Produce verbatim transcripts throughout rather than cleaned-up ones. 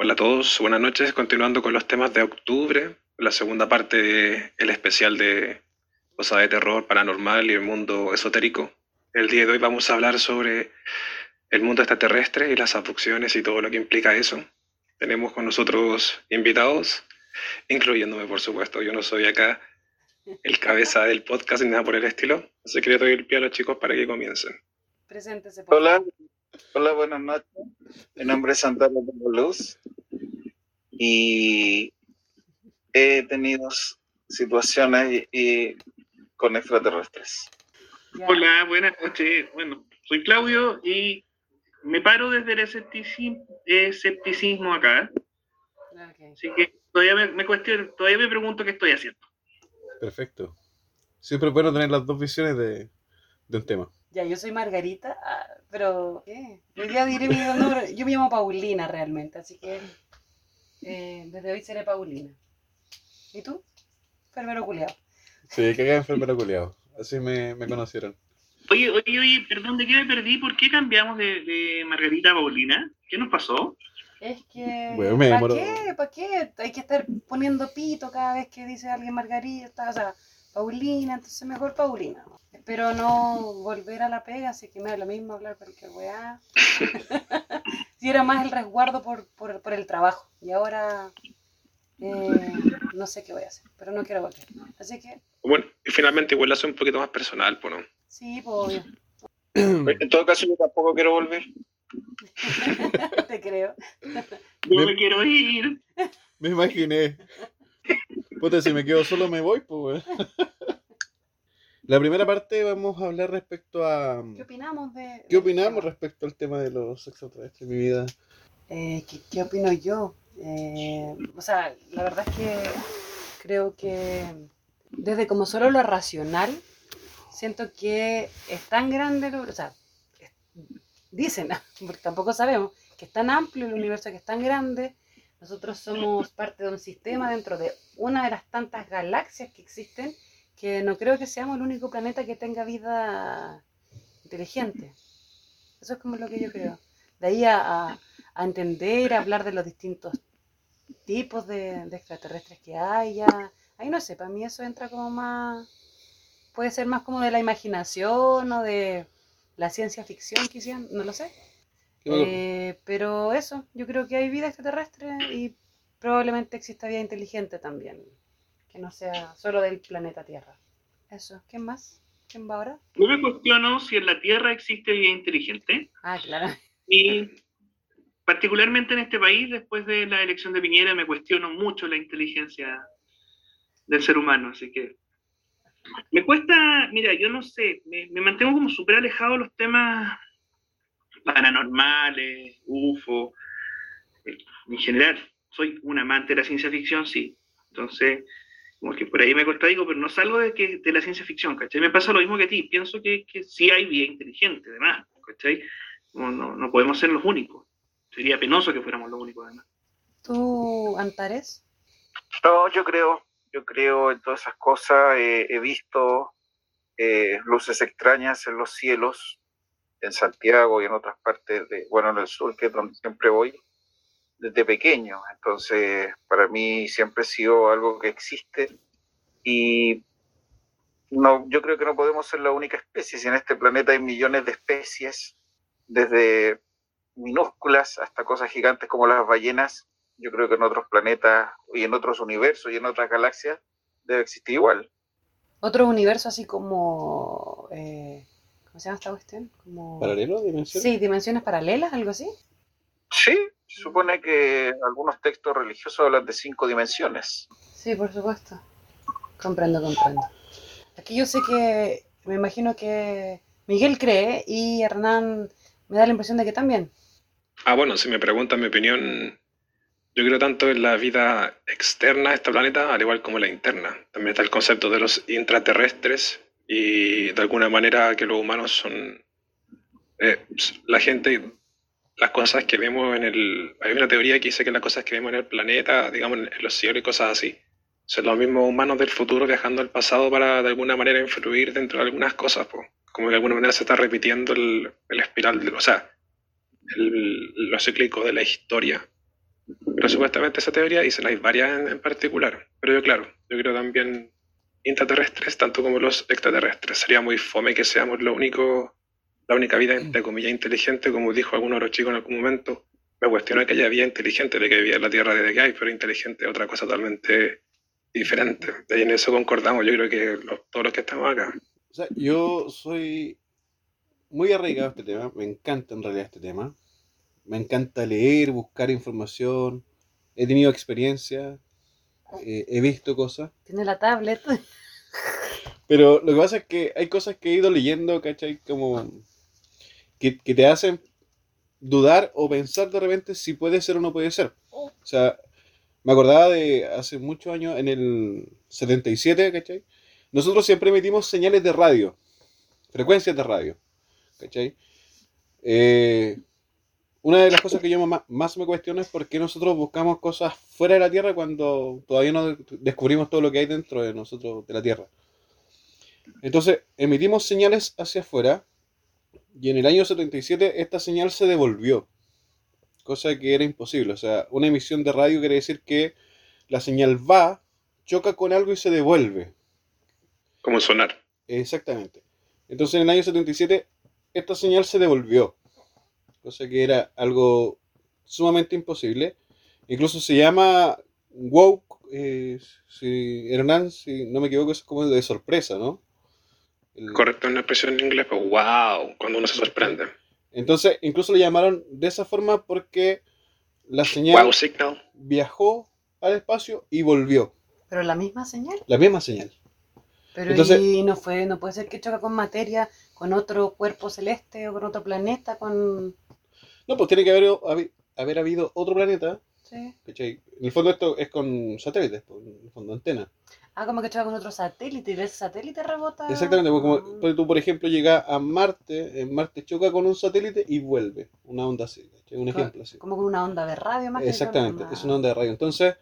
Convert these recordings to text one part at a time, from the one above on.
Hola a todos, buenas noches. Continuando con los temas de octubre, la segunda parte del especial de cosas de terror, paranormal y el mundo esotérico. El día de hoy vamos a hablar sobre el mundo extraterrestre y las abducciones y todo lo que implica eso. Tenemos con nosotros invitados, incluyéndome por supuesto. Yo no soy acá el cabeza del podcast ni nada por el estilo, así que le doy el pie a los chicos para que comiencen. Preséntese, por Hola, favor. hola, buenas noches. Mi nombre es Santana Luz y he tenido s- situaciones y, y con extraterrestres. Ya. Hola, buenas noches. Bueno, soy Claudio y me paro desde el escepticismo, escepticismo acá. Ok. Así que todavía me, me cuestiono, todavía me pregunto qué estoy haciendo. Perfecto. Siempre es bueno tener las dos visiones de, de un tema. Ya, yo soy Margarita, ah, pero ¿qué? Hoy día diré mi nombre. Yo me llamo Paulina realmente, así que eh, desde hoy seré Paulina. ¿Y tú? Enfermero culiao. Sí, que haga enfermero culiado. Así me, me conocieron. Oye, oye, oye, perdón, ¿de qué me perdí? ¿Por qué cambiamos de, de Margarita a Paulina? ¿Qué nos pasó? Es que, Bueno, me ¿para demoro- qué? ¿Para qué? Hay que estar poniendo pito cada vez que dice alguien Margarita, o sea, Paulina, entonces mejor Paulina. Espero no volver a la pega, así que me da lo mismo hablar cualquier weá. Si era más el resguardo por, por, por el trabajo, y ahora eh, no sé qué voy a hacer, pero no quiero volver. Así que, Bueno, y finalmente igual lo hace un poquito más personal, pues, ¿no? sí, pues obvio, En todo caso, yo tampoco quiero volver. te creo. Yo Me- me quiero ir. Me imaginé. Puta, si me quedo solo me voy, pues, weón. La primera parte vamos a hablar respecto a... ¿Qué opinamos de...? ¿Qué del opinamos tema? respecto al tema de los extraterrestres, mi vida? Eh, ¿qué, qué opino yo? Eh, o sea, la verdad es que creo que desde como solo lo racional, siento que es tan grande, lo- o sea, es- dicen, porque tampoco sabemos, que es tan amplio el universo, que es tan grande, nosotros somos parte de un sistema dentro de una de las tantas galaxias que existen, que no creo que seamos el único planeta que tenga vida inteligente. Eso es como lo que yo creo. De ahí a, a- a entender, a hablar de los distintos tipos de, de extraterrestres que hay, ya, ahí no sé, para mí eso entra como más, puede ser más como de la imaginación o de la ciencia ficción, quizás, no lo sé. Eh, pero eso, yo creo que hay vida extraterrestre y probablemente exista vida inteligente también, que no sea solo del planeta Tierra. Eso, ¿quién más? ¿Quién va ahora? Yo me cuestiono si en la Tierra existe vida inteligente Ah, claro. y particularmente en este país, después de la elección de Piñera, me cuestiono mucho la inteligencia del ser humano, así que me cuesta, mira, yo no sé, me, me mantengo como súper alejado de los temas paranormales, U F O, eh, en general. Soy un amante de la ciencia ficción, sí. Entonces, como que por ahí me contradigo, pero no salgo de, que, de la ciencia ficción, ¿cachai? Me pasa lo mismo que a ti. Pienso que, que sí hay vida inteligente, además, ¿cachai? No, no, no podemos ser los únicos. Sería penoso que fuéramos los únicos, además. ¿Tú, Antares? No, yo creo, yo creo en todas esas cosas. Eh, he visto eh, luces extrañas en los cielos, en Santiago y en otras partes de, bueno, en el sur, que es donde siempre voy, desde pequeño. Entonces, para mí siempre ha sido algo que existe y no, yo creo que no podemos ser la única especie. Si en este planeta hay millones de especies, desde minúsculas hasta cosas gigantes como las ballenas, yo creo que en otros planetas y en otros universos y en otras galaxias debe existir igual. Otro universo así como... eh, ¿cómo se llama esta cuestión? Como... ¿Paralelo? ¿Dimensión? Sí, dimensiones paralelas, algo así. Sí, se supone que algunos textos religiosos hablan de cinco dimensiones. Sí, por supuesto. Comprendo, comprendo. Aquí yo sé que... Me imagino que Miguel cree y Hernán me da la impresión de que también. Ah, bueno, si me preguntan mi opinión, yo creo tanto en la vida externa de este planeta, al igual como la interna. También está el concepto de los intraterrestres y de alguna manera que los humanos son eh, la gente, las cosas que vemos en el... Hay una teoría que dice que las cosas que vemos en el planeta, digamos, en los cielos y cosas así, son los mismos humanos del futuro viajando al pasado para de alguna manera influir dentro de algunas cosas, po. Como que de alguna manera se está repitiendo el, el espiral, de, o sea, el, lo cíclico de la historia. Pero supuestamente esa teoría, y se la hay varias en, en particular. Pero yo, claro, yo creo también intraterrestres, tanto como los extraterrestres. Sería muy fome que seamos lo único, la única vida, entre comillas, inteligente, como dijo alguno de los chicos en algún momento. Me cuestionó que haya vida inteligente, de que vivía en la Tierra desde que hay, pero inteligente es otra cosa totalmente diferente. De ahí en eso concordamos, yo creo que los- todos los que estamos acá. O sea, yo soy muy arraigado a este tema, me encanta en realidad este tema. Me encanta leer, buscar información, he tenido experiencia, eh, he visto cosas. Tiene la tablet. Pero lo que pasa es que hay cosas que he ido leyendo, ¿cachai? Como que, que te hacen dudar o pensar de repente si puede ser o no puede ser. O sea, me acordaba de hace muchos años, en el setenta y siete, ¿cachai? Nosotros siempre emitimos señales de radio, frecuencias de radio, ¿cachai? Eh, una de las cosas que yo más, más me cuestiono es por qué nosotros buscamos cosas fuera de la Tierra cuando todavía no descubrimos todo lo que hay dentro de nosotros, de la Tierra. Entonces, emitimos señales hacia afuera y en el año setenta y siete esta señal se devolvió, cosa que era imposible. O sea, una emisión de radio quiere decir que la señal va, choca con algo y se devuelve. Como sonar. Exactamente. Entonces en el año setenta y siete esta señal se devolvió, cosa que era algo sumamente imposible. Incluso se llama wow, eh, si, Hernán, si no me equivoco, es como de sorpresa, ¿no? El- Correcto, una expresión en inglés, pero wow, cuando uno se sorprende. Entonces, incluso le llamaron de esa forma porque la señal Wow signal. viajó al espacio y volvió. Pero la misma señal. La misma señal. Pero Entonces- y no fue, no puede ser que choca con materia, con otro cuerpo celeste o con otro planeta, con... No, pues tiene que haber, habi- haber habido otro planeta, Sí. ¿cachai? En el fondo esto es con satélites, pues, en el fondo antena. Ah, como que choca con otro satélite y de ese satélite rebota. Exactamente, porque como Ah. porque tú, por ejemplo, llegas a Marte, en Marte choca con un satélite y vuelve. Una onda así, ¿cachai? Un Co- ejemplo así. Como con una onda de radio más que Exactamente, con es una onda de radio. Entonces,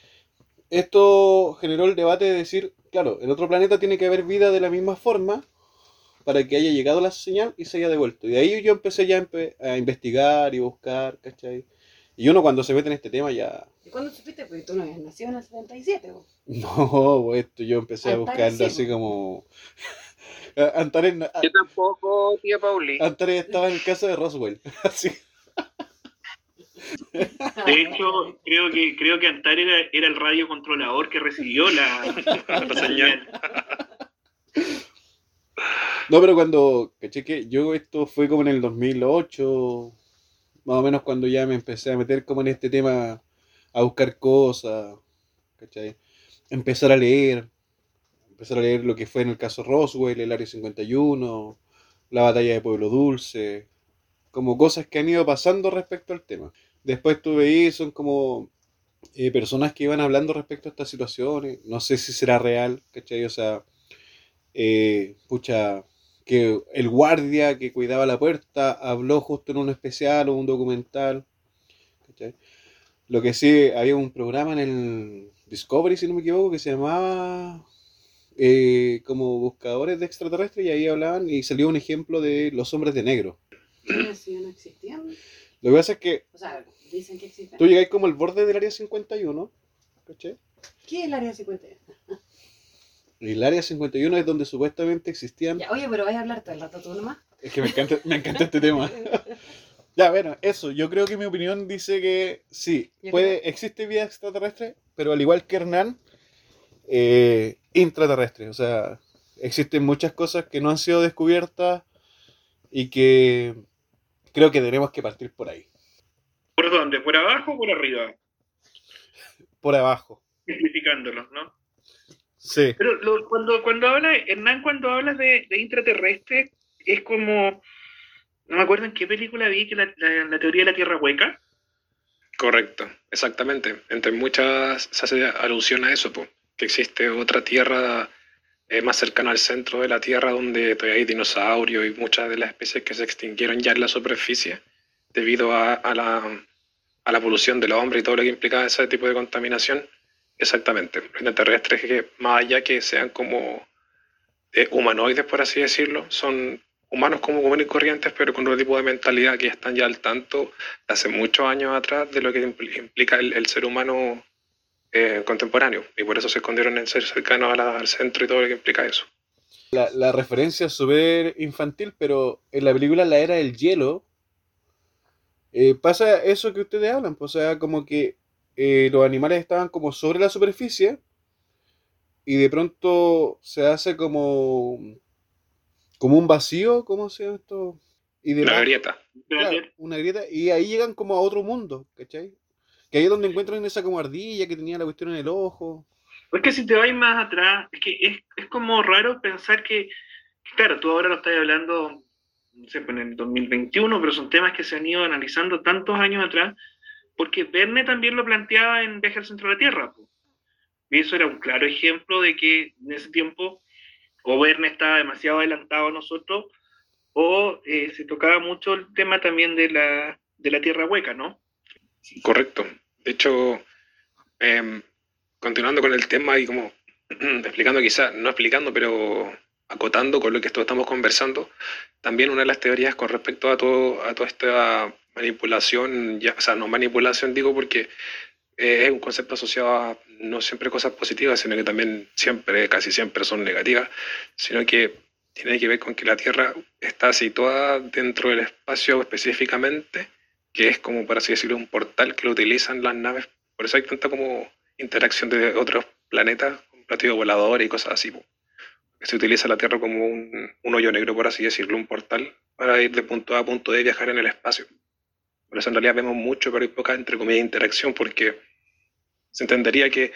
esto generó el debate de decir, claro, en otro planeta tiene que haber vida de la misma forma para que haya llegado la señal y se haya devuelto. Y de ahí yo empecé ya a, empe- a investigar y buscar, ¿cachai? Y uno cuando se mete en este tema ya... ¿Y cuándo supiste? Porque tú no habías nacido en el setenta y siete. ¿O? No, pues, esto yo empecé a Antares buscarlo sí, así po. como... Antares, no- Yo tampoco, tía Pauli. Antares estaba en el caso de Roswell. Así. De hecho, creo que creo que Antares era, era el radiocontrolador que recibió la, La señal. No, pero cuando, caché que yo esto fue como en el dos mil ocho, más o menos cuando ya me empecé a meter como en este tema, a buscar cosas, ¿cachai? Empezar a leer, empezar a leer lo que fue en el caso Roswell, el Área cincuenta y uno, la batalla de Pueblo Dulce, como cosas que han ido pasando respecto al tema. Después tú veis, son como eh, personas que iban hablando respecto a estas situaciones, no sé si será real, ¿cachai? O sea, eh, pucha, que el guardia que cuidaba la puerta habló justo en un especial o un documental, ¿cachai? Lo que sí, había un programa en el Discovery, si no me equivoco, que se llamaba eh, como Buscadores de Extraterrestres, y ahí hablaban y salió un ejemplo de los hombres de negro. ¿Qué si no existían? Lo que pasa es que O sea, dicen que existen. tú llegáis como al borde del área cincuenta y uno, ¿cachai? ¿Qué es el área cincuenta y uno? Y el área cincuenta y uno es donde supuestamente existían... Ya, oye, pero vais a hablar todo el rato tú nomás. Es que me encanta, me encanta este tema. Ya, bueno, eso, yo creo que mi opinión dice que sí, Yo puede, existe vida extraterrestre, pero al igual que Hernán, eh, intraterrestre. O sea, existen muchas cosas que no han sido descubiertas y que creo que tenemos que partir por ahí, ¿Por dónde? ¿Por abajo o por arriba? por abajo. Simplificándolo, ¿no? Sí. Pero lo- cuando, cuando habla, Hernán, cuando hablas de, de intraterrestre, es como, no me acuerdo en qué película vi que la, la, la teoría de la Tierra hueca. Correcto, exactamente. Entre muchas se hace alusión a eso, po, que existe otra tierra eh, más cercana al centro de la Tierra donde todavía hay dinosaurios y muchas de las especies que se extinguieron ya en la superficie debido a, a la, a la polución del hombre y todo lo que implicaba ese tipo de contaminación. Exactamente. Los extraterrestres que más allá que sean como eh, humanoides, por así decirlo, son humanos como comunes y corrientes, pero con otro tipo de mentalidad que están ya al tanto hace muchos años atrás de lo que impl- implica el, el ser humano eh, contemporáneo. Y por eso se escondieron en ser cercanos a la- al centro y todo lo que implica eso. La, la referencia es súper infantil, pero en la película La Era del Hielo eh, pasa eso que ustedes hablan, pues, o sea, como que eh, los animales estaban como sobre la superficie y de pronto se hace como, como un vacío, ¿cómo se llama esto? Y de Una más, grieta. claro, una grieta, y ahí llegan como a otro mundo, ¿cachai? Que ahí es donde encuentran esa como ardilla que tenía la cuestión en el ojo. Es que si te vas más atrás, es que es, es como raro pensar que, claro, tú ahora lo estás hablando, no sé, pues en el dos mil veintiuno, pero son temas que se han ido analizando tantos años atrás, porque Verne también lo planteaba en Viaje al Centro de la Tierra, pues. Y eso era un claro ejemplo de que en ese tiempo o Verne estaba demasiado adelantado a nosotros, o eh, se tocaba mucho el tema también de la, de la tierra hueca, ¿no? Correcto. De hecho, em, continuando con el tema y como explicando quizás, no explicando, pero acotando con lo que esto estamos conversando, también una de las teorías con respecto a todo, a toda esta manipulación, ya, o sea, no manipulación digo porque eh, es un concepto asociado a no siempre cosas positivas, sino que también siempre, casi siempre son negativas, sino que tiene que ver con que la Tierra está situada dentro del espacio específicamente, que es como, por así decirlo, un portal que lo utilizan las naves. Por eso hay tanta como interacción de otros planetas, con platillos voladores y cosas así, po. Se utiliza la Tierra como un, un hoyo negro, por así decirlo, un portal, para ir de punto A a punto B y viajar en el espacio. Por eso en realidad vemos mucho, pero hay poca, entre comillas, interacción, porque se entendería que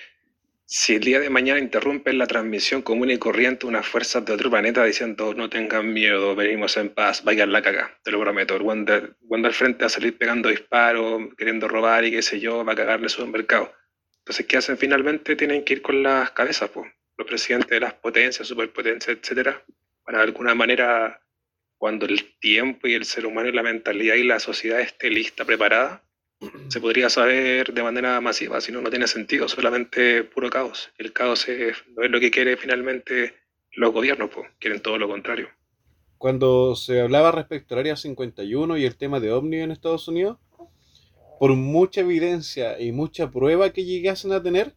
si el día de mañana interrumpen la transmisión común y corriente unas fuerzas de otro planeta diciendo no tengan miedo, venimos en paz, vayan la caga, te lo prometo. El Wanda, Wanda al frente va a salir pegando disparos, queriendo robar y qué sé yo, va a cagarle el supermercado. Entonces, ¿qué hacen finalmente? Tienen que ir con las cabezas, pues, los presidentes de las potencias, superpotencias, etcétera, para de alguna manera, cuando el tiempo y el ser humano y la mentalidad y la sociedad esté lista, preparada, se podría saber de manera masiva, si no, no tiene sentido, solamente puro caos. El caos es, no es lo que quiere finalmente los gobiernos, pues, quieren todo lo contrario. Cuando se hablaba respecto al Área cincuenta y uno y el tema de OVNI en Estados Unidos, por mucha evidencia y mucha prueba que llegasen a tener,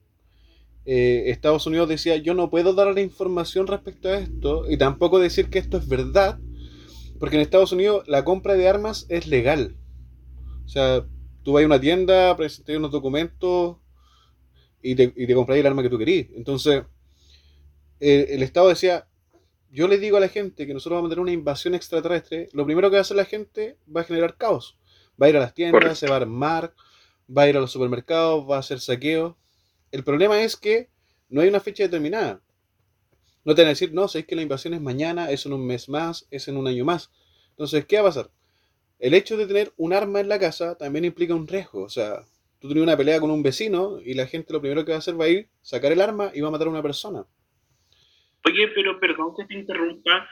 eh, Estados Unidos decía, yo no puedo dar la información respecto a esto y tampoco decir que esto es verdad, porque en Estados Unidos la compra de armas es legal. O sea, tú vas a una tienda, presentas unos documentos y te, y te compras el arma que tú querís. Entonces, eh, el Estado decía, yo le digo a la gente que nosotros vamos a tener una invasión extraterrestre, lo primero que va a hacer la gente va a generar caos. Va a ir a las tiendas, Correcto. se va a armar, va a ir a los supermercados, va a hacer saqueos. El problema es que no hay una fecha determinada. No te van a decir, no, sabéis que la invasión es mañana, es en un mes más, es en un año más. Entonces, ¿qué va a pasar? El hecho de tener un arma en la casa también implica un riesgo. O sea, tú tienes una pelea con un vecino y la gente lo primero que va a hacer va a ir, sacar el arma y va a matar a una persona. Oye, pero perdón que te interrumpa,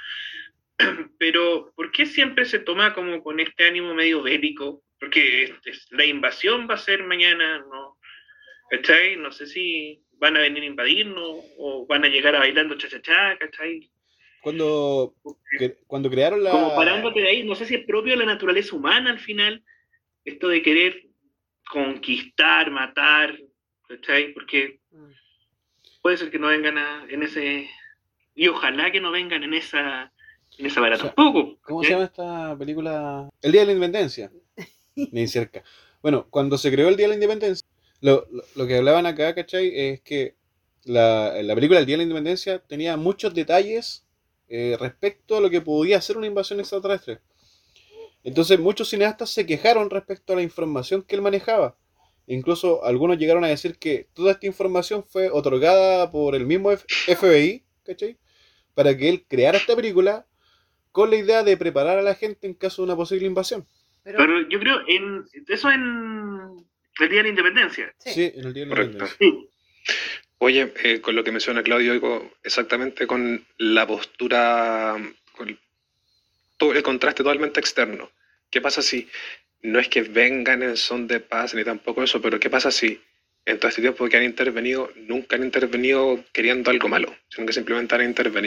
pero ¿por qué siempre se toma como con este ánimo medio bélico? Porque es, es, la invasión va a ser mañana, ¿no? ¿Cachai? No sé si van a venir a invadirnos o van a llegar a bailando cha-cha-cha, ¿cachai? Cuando, que, cuando crearon la... Como parándote de ahí, no sé si es propio de la naturaleza humana al final, esto de querer conquistar, matar, ¿cachai? Porque puede ser que no vengan a, en ese... Y ojalá que no vengan en esa... En esa barata, o sea, tampoco. ¿Cómo ¿eh? se llama esta película? El Día de la Independencia. Ni cerca. Bueno, cuando se creó el Día de la Independencia, lo, lo, lo que hablaban acá, ¿cachai? Es que la, la película El Día de la Independencia tenía muchos detalles eh, respecto a lo que podía ser una invasión extraterrestre. Entonces muchos cineastas se quejaron respecto a la información que él manejaba. Incluso algunos llegaron a decir que toda esta información fue otorgada por el mismo F B I, ¿cachai? Para que él creara esta película con la idea de preparar a la gente en caso de una posible invasión. Pero, Pero yo creo, en eso en el Día de la Independencia. Sí, sí en el Día de la Correcto. Independencia. Sí. Oye, eh, con lo que menciona Claudio, digo, exactamente con la postura, con todo el contraste totalmente externo. ¿Qué pasa si no es que vengan en son de paz ni tampoco eso, pero qué pasa si en todo este tiempo que han intervenido, nunca han intervenido queriendo algo malo, sino que simplemente han intervenido?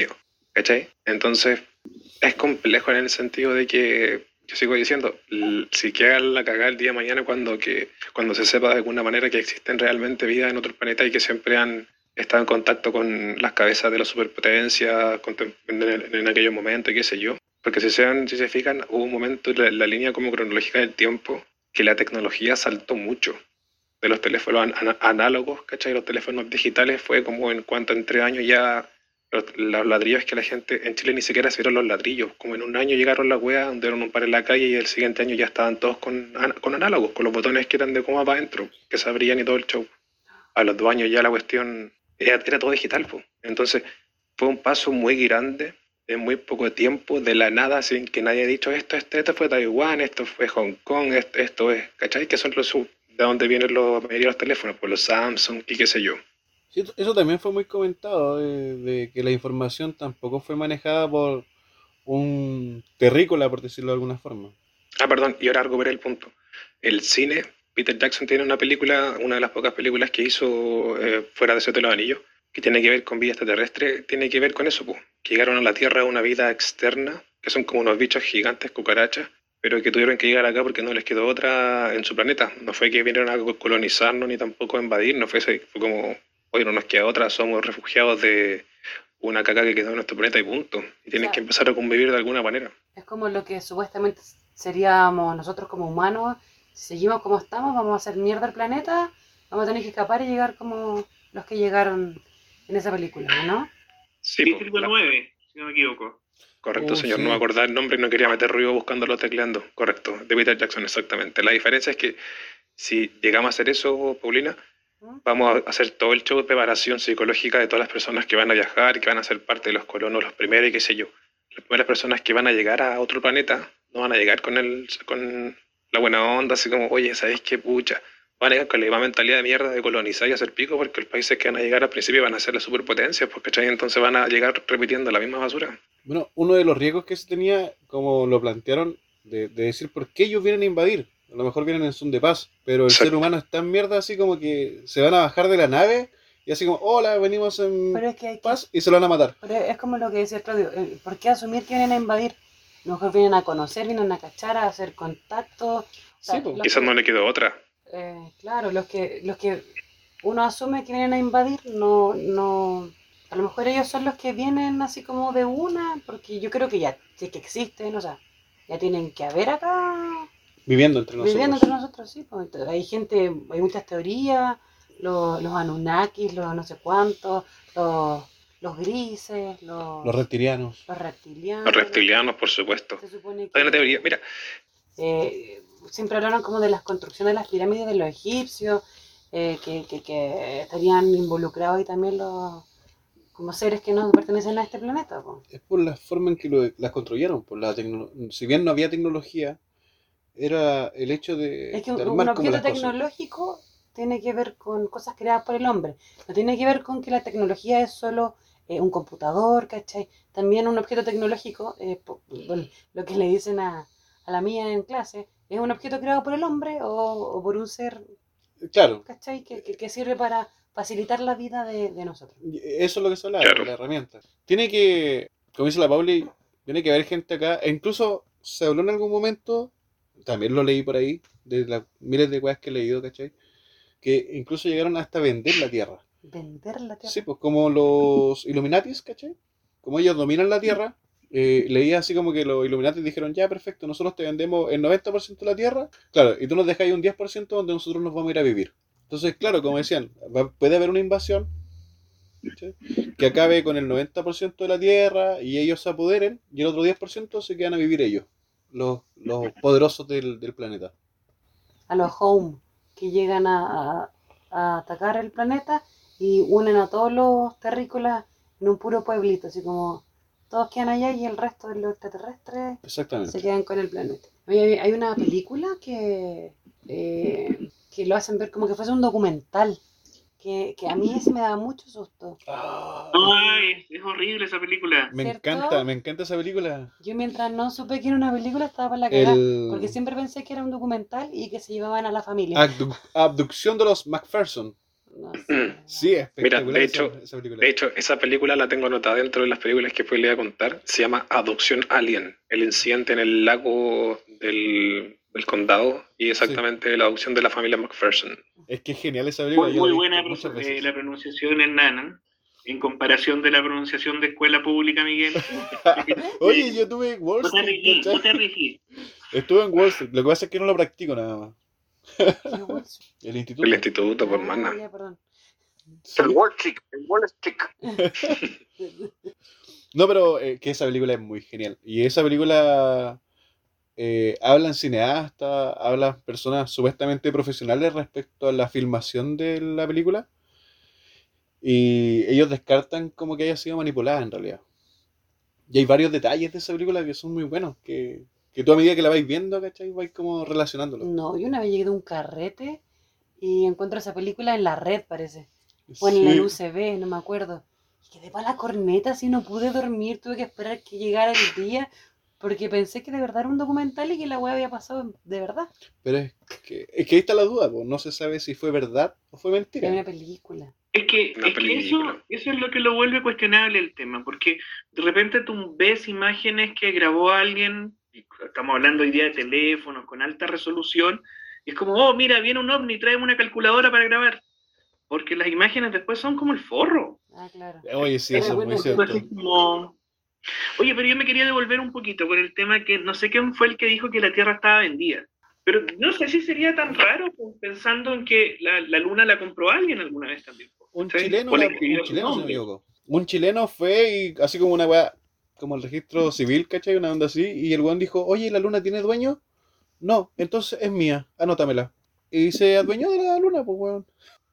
¿cachai? Entonces, es complejo en el sentido de que, yo sigo diciendo, l- si queda la cagada el día de mañana cuando, que, cuando se sepa de alguna manera que existen realmente vida en otros planetas y que siempre han estado en contacto con las cabezas de las superpotencias contem- en, en- en aquellos momentos y qué sé yo. Porque si se, dan- si se fijan, hubo un momento en la, la línea como cronológica del tiempo que la tecnología saltó mucho de los teléfonos an- an- análogos, ¿cachai? Los teléfonos digitales fue como en cuanto en tres años ya los, los ladrillos que la gente en Chile ni siquiera se vieron los ladrillos, como en un año llegaron la wea, andaron un par en la calle y el siguiente año ya estaban todos con, an- con análogos, con los botones que eran de coma para adentro, que se abrían y todo el show. A los dos años ya la cuestión era, era todo digital, pues. Entonces fue un paso muy grande en muy poco tiempo, de la nada, sin que nadie haya dicho esto, esto, esto fue Taiwán, esto fue Hong Kong, esto, esto es, ¿cachai? Que son los sub- de dónde vienen los, la mayoría de los teléfonos, pues los Samsung y qué sé yo. Sí, eso eso también fue muy comentado, de, de que la información tampoco fue manejada por un terrícola, por decirlo de alguna forma. Ah, perdón, y ahora recuperé el punto. El cine, Peter Jackson tiene una película, una de las pocas películas que hizo eh, fuera de Siete de los Anillos, que tiene que ver con vida extraterrestre, tiene que ver con eso, pues, que llegaron a la Tierra una vida externa, que son como unos bichos gigantes, cucarachas, pero que tuvieron que llegar acá porque no les quedó otra en su planeta. No fue que vinieron a colonizarnos ni tampoco a invadirnos, fue, ese- fue como, oye, no nos queda otra, somos refugiados de una caca que quedó en nuestro planeta y punto. Y O tienen sea, que empezar a convivir de alguna manera. es como lo que supuestamente seríamos nosotros como humanos. Si seguimos como estamos, vamos a hacer mierda el planeta, vamos a tener que escapar y llegar como los que llegaron en esa película, ¿no? Sí, po, Distrito la- nueve, si no me equivoco. correcto, Oh, señor. sí. No me acordaba el nombre y no quería meter ruido buscándolo tecleando. Correcto, de Peter Jackson, exactamente. La diferencia es que si llegamos a hacer eso, Paulina, ¿Mm? vamos a hacer todo el show de preparación psicológica de todas las personas que van a viajar, que van a ser parte de los colonos, los primeros y qué sé yo. Las primeras personas que van a llegar a otro planeta no van a llegar con el, con la buena onda, así como, oye, ¿sabes qué pucha? Van a llegar con la misma mentalidad de mierda de colonizar y hacer pico, porque los países que van a llegar al principio van a ser las superpotencias, porque ¿cachai? Entonces van a llegar repitiendo la misma basura. Bueno, uno de los riesgos que se tenía, como lo plantearon, de, de decir por qué ellos vienen a invadir. A lo mejor vienen en son de paz, pero el ser Exacto. humano es tan mierda así como que se van a bajar de la nave y así como, hola, venimos en Pero es que hay que paz y se lo van a matar. Pero es como lo que decía Claudio, eh, ¿por qué asumir que vienen a invadir? A lo mejor vienen a conocer, vienen a cachar, a hacer contacto. O sea, Sí, po. los Quizás que- no le quedó otra. eh, claro, los que, los que uno asume que vienen a invadir, no, no, a lo mejor ellos son los que vienen así como de una, porque yo creo que ya, sí que existen, o sea, ya tienen que haber acá Viviendo entre nosotros. viviendo entre nosotros, sí, pues, ent- hay gente, hay muchas teorías, los, los Anunnakis, los no sé cuántos, los, los grises, los, Los reptilianos. los reptilianos. Los reptilianos, por supuesto. Se supone que Hay una teoría, mira, eh, siempre hablaron como de las construcciones de las pirámides de los egipcios, eh, que, que, que estarían involucrados y también los como seres que no pertenecen a este planeta, po. Es por la forma en que lo- las construyeron. Por la tecno- si bien no había tecnología, era el hecho de, Es que de un, armar un como objeto las cosas. tecnológico tiene que ver con cosas creadas por el hombre. No tiene que ver con que la tecnología es solo eh, un computador, ¿cachai? También un objeto tecnológico, eh, po- bueno, lo que le dicen a, a la mía en clase, es un objeto creado por el hombre o, o por un ser, Claro, ¿cachai? Que, que, que sirve para facilitar la vida de, de nosotros. y eso es lo que se habla, Claro. la herramienta. Tiene que, como dice la Pauli, tiene que haber gente acá, e incluso se habló en algún momento, también lo leí por ahí, de las miles de cosas que he leído, ¿cachai? Que incluso llegaron hasta vender la Tierra. Vender la tierra. Sí, pues como los Illuminatis, ¿cachai? Como ellos dominan la Tierra, eh, leía así como que los Illuminatis dijeron, ya, perfecto, nosotros te vendemos el noventa por ciento de la Tierra, claro, y tú nos dejas ahí un diez por ciento donde nosotros nos vamos a ir a vivir. Entonces, claro, como decían, va- puede haber una invasión, ¿cachai? Que acabe con el noventa por ciento de la Tierra y ellos se apoderen, y el otro diez por ciento se quedan a vivir ellos, los, los poderosos del, del planeta. A los home que llegan a, a- a atacar el planeta y unen a todos los terrícolas en un puro pueblito, así como todos quedan allá y el resto de los extraterrestres se Exactamente. quedan con el planeta. Oye, hay, hay una película que, eh, que lo hacen ver como que fuese un documental, que, que a mí ese me daba mucho susto. Ah, Ay, es horrible esa película. me ¿cierto? encanta, me encanta esa película. Yo mientras no supe que era una película estaba para la cagada, El... porque siempre pensé que era un documental y que se llevaban a la familia. Abdu- abducción de los McPherson. No sé. Sí, es Mira, espectacular de esa, hecho, esa película. de hecho, esa película la tengo anotada dentro de las películas que después le voy a contar. Se llama Adopción Alien, el incidente en el lago del, del condado y Sí, exactamente la adopción de la familia McPherson. es que es genial esa película, Muy, yo la he muy visto buena muchas eh, veces. la pronunciación en Nana, en comparación de la pronunciación de escuela pública, Miguel. Oye, yo tuve Wall No te Street, arriesgues, no te ¿cachai? arriesgues. Estuve en Wall Street, lo que pasa es que no lo practico nada más. ¿Qué Wall Street? El El instituto. instituto, por Ah, mana. ya, perdón. El Sí. Wall Street, el Wall Street. No, pero eh, que esa película es muy genial. Y esa película eh, hablan cineastas, hablan personas supuestamente profesionales respecto a la filmación de la película. Y ellos descartan como que haya sido manipulada en realidad. Y hay varios detalles de esa película que son muy buenos. Que, que tú a medida que la vais viendo, ¿cachai? Vais como relacionándolo. No, yo una vez llegué de un carrete y encuentro esa película en la red, parece. O en el Sí. U C B, no me acuerdo. Y quedé para la corneta, si no pude dormir, tuve que esperar que llegara el día, porque pensé que de verdad era un documental y que la weá había pasado de verdad. Pero es que, es que ahí está la duda, pues. No se sabe si fue verdad o fue Era mentira. una película. Es que, Una es que eso, película. eso es lo que lo vuelve cuestionable el tema, porque de repente tú ves imágenes que grabó alguien, y estamos hablando hoy día de teléfonos con alta resolución, y es como, oh, mira, viene un ovni, tráeme una calculadora para grabar, porque las imágenes después son como el forro. Ah, claro. Oye, sí, Pero eso es bueno, muy es cierto. Así como... Oye, pero yo me quería devolver un poquito con el tema que no sé quién fue el que dijo que la Tierra estaba vendida. Pero no sé si sería tan raro pues, pensando en que la, la Luna la compró alguien alguna vez también. Un ¿Sí? chileno, O le la- un escribió su chileno, si no me nombre. equivoco. Un chileno fue y así como una weá, como el registro civil, ¿cachai? Una onda así. Y el weón dijo, oye, ¿la luna tiene dueño? No, entonces es mía, anótamela. Y se adueñó de la luna, pues weón.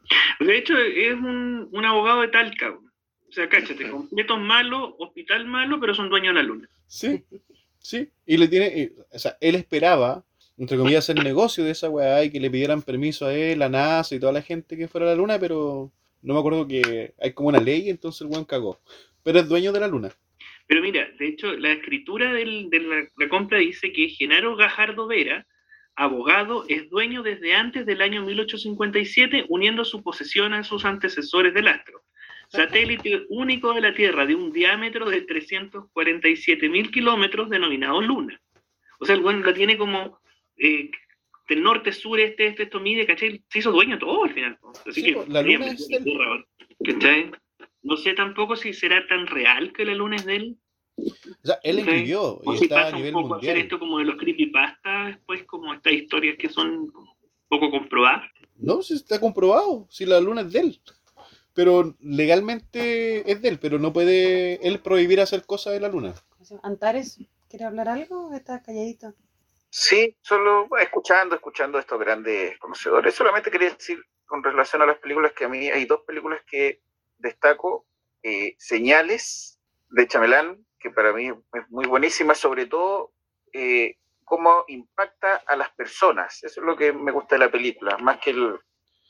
De hecho, es un, un abogado de Talca. O sea, cáchate, completos malos, hospital malo, pero son dueños de la Luna. Sí, sí. Y le tiene, y- o sea, él esperaba, entre comillas, hacer negocio de esa weá y que le pidieran permiso a él, a NASA y toda la gente que fuera a la luna, pero no me acuerdo que hay como una ley, entonces el weón cagó. Pero es dueño de la luna. Pero mira, de hecho, la escritura del- de la, la compra dice que Genaro Gajardo Vera, abogado, es dueño desde antes del año mil ochocientos cincuenta y siete, uniendo su posesión a sus antecesores del astro. Satélite único de la Tierra de un diámetro de trescientos cuarenta y siete mil kilómetros denominado Luna. O sea, el bueno la tiene como eh, del norte, sur, este, este, esto mide, ¿cachai? Se hizo dueño todo al final. Así Sí, que pues, la quería luna meter es la del- Tierra ahora, ¿cachai? No sé tampoco si será tan real que la Luna es de él. O sea, él la ¿Sí? escribió O y si está a pasa un nivel poco a hacer mundial. esto como de los creepypasta, después como estas historias que son poco comprobadas. No, si está comprobado, si la luna es de él. Pero legalmente es de él, pero no puede él prohibir hacer cosas de la luna. ¿Cómo se llama? ¿Antares? ¿Quiere hablar algo? Está calladito. Sí, solo bueno, escuchando, escuchando a estos grandes conocedores. Solamente quería decir con relación a las películas que a mí hay dos películas que destaco. Eh, Señales de Chamelán, que para mí es muy buenísima, sobre todo eh, cómo impacta a las personas. Eso es lo que me gusta de la película, más que el,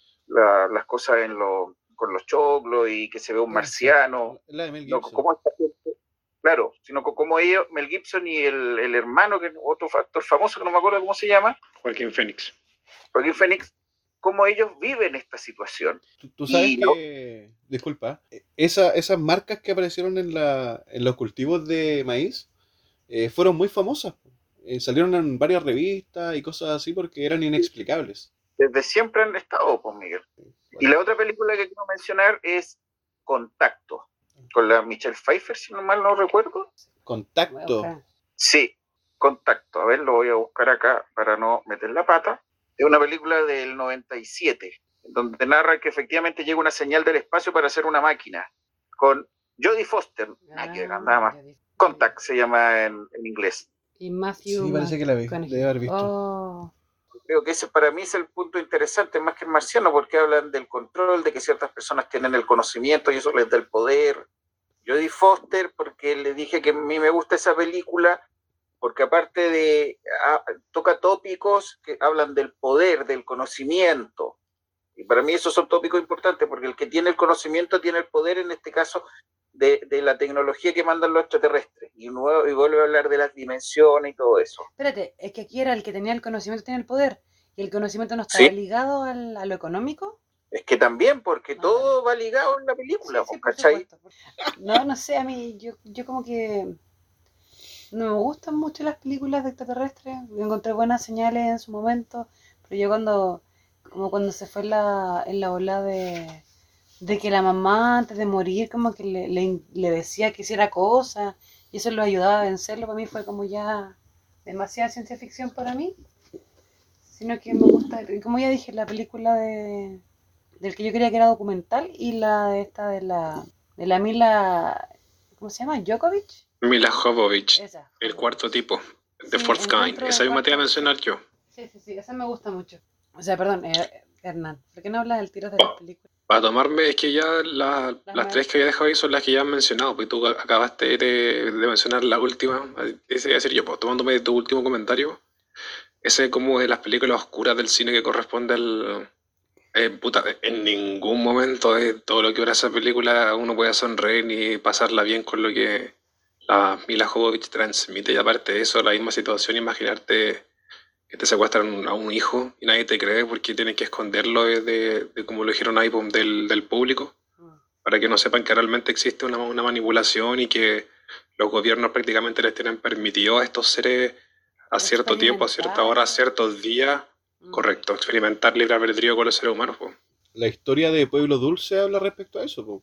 la, las cosas en lo, con los choclos y que se ve un marciano. La de Mel No, Gibson. cómo esta gente, claro, sino como ellos, Mel Gibson y el, el hermano, que es otro actor famoso que no me acuerdo cómo se llama, Joaquín Phoenix. Joaquín Phoenix, cómo ellos viven esta situación. Tú, tú sabes Y no- que, disculpa, esa, esas marcas que aparecieron en, la, en los cultivos de maíz eh, fueron muy famosas. Eh, salieron en varias revistas y cosas así porque eran inexplicables. Desde siempre han estado, pues, Miguel. Y la otra película que quiero mencionar es Contacto, con la Michelle Pfeiffer, si no mal no recuerdo. Voy a Contacto. buscar. Sí, Contacto. A ver, lo voy a buscar acá para no meter la pata. Es una película del noventa y siete, donde narra que efectivamente llega una señal del espacio para hacer una máquina, con Jodie Foster, nada que ver, Ah, nada más. ya vi. Contact se llama en, en inglés. Y Matthew. Sí, parece que la vi, McConaughey. debe haber visto. Oh, Creo que ese para mí es el punto interesante, más que el marciano, porque hablan del control, de que ciertas personas tienen el conocimiento y eso les da el poder. Jodie Foster, porque le dije que a mí me gusta esa película, porque aparte de, ah, toca tópicos que hablan del poder, del conocimiento. Y para mí esos son tópicos importantes, porque el que tiene el conocimiento tiene el poder, en este caso, de, de la tecnología que mandan los extraterrestres. Y, nuevo, y vuelve a hablar de las dimensiones y todo eso. espérate, es que aquí era el que tenía el conocimiento, tenía el poder. Y el conocimiento no estaba Sí. ligado al, a lo económico. Es que también, porque Ah, todo va ligado en la película, Sí, sí, pues, por ¿cachai? supuesto. por- No, no sé, a mí, yo, yo como que no me gustan mucho las películas de extraterrestres. Yo encontré buenas señales en su momento, pero yo cuando, como cuando se fue en la, en la ola de, de que la mamá antes de morir como que le, le, le decía que hiciera cosas y eso lo ayudaba a vencerlo, para mí fue como ya demasiada ciencia ficción para mí, sino que me gusta, como ya dije, la película de, del que yo creía que era documental y la de esta de la, de la Mila, ¿cómo se llama? ¿Djokovic? Mila Jovovich, Esa. el cuarto tipo, The Sí, Fourth Kind. encuentro Esa el misma te iba a cuarto. mencionar yo. Sí, sí, sí, esa me gusta mucho. O sea, perdón, eh, Hernán, ¿por qué no hablas del tiro de las películas? Para tomarme, es que ya la- Las las me- tres que había dejado ahí son las que ya han mencionado, porque tú acabaste de, de mencionar la última. Ese iba a decir yo, pues, tomándome tu último comentario. Ese como de las películas oscuras del cine que corresponde al... eh, puta, en ningún momento de todo lo que dura esa película uno puede sonreír ni pasarla bien con lo que la Mila Jovovich transmite. Y aparte de eso, la misma situación, imaginarte que te secuestran a un hijo y nadie te cree porque tienen que esconderlo de, de, de como lo dijeron ahí, pues, del, del público, Mm. para que no sepan que realmente existe una, una manipulación y que los gobiernos prácticamente les tienen permitido a estos seres a cierto tiempo, a cierta hora, a ciertos días, Mm. correcto, experimentar libre albedrío con los seres humanos. Pues. La historia de Pueblo Dulce habla respecto a eso, po.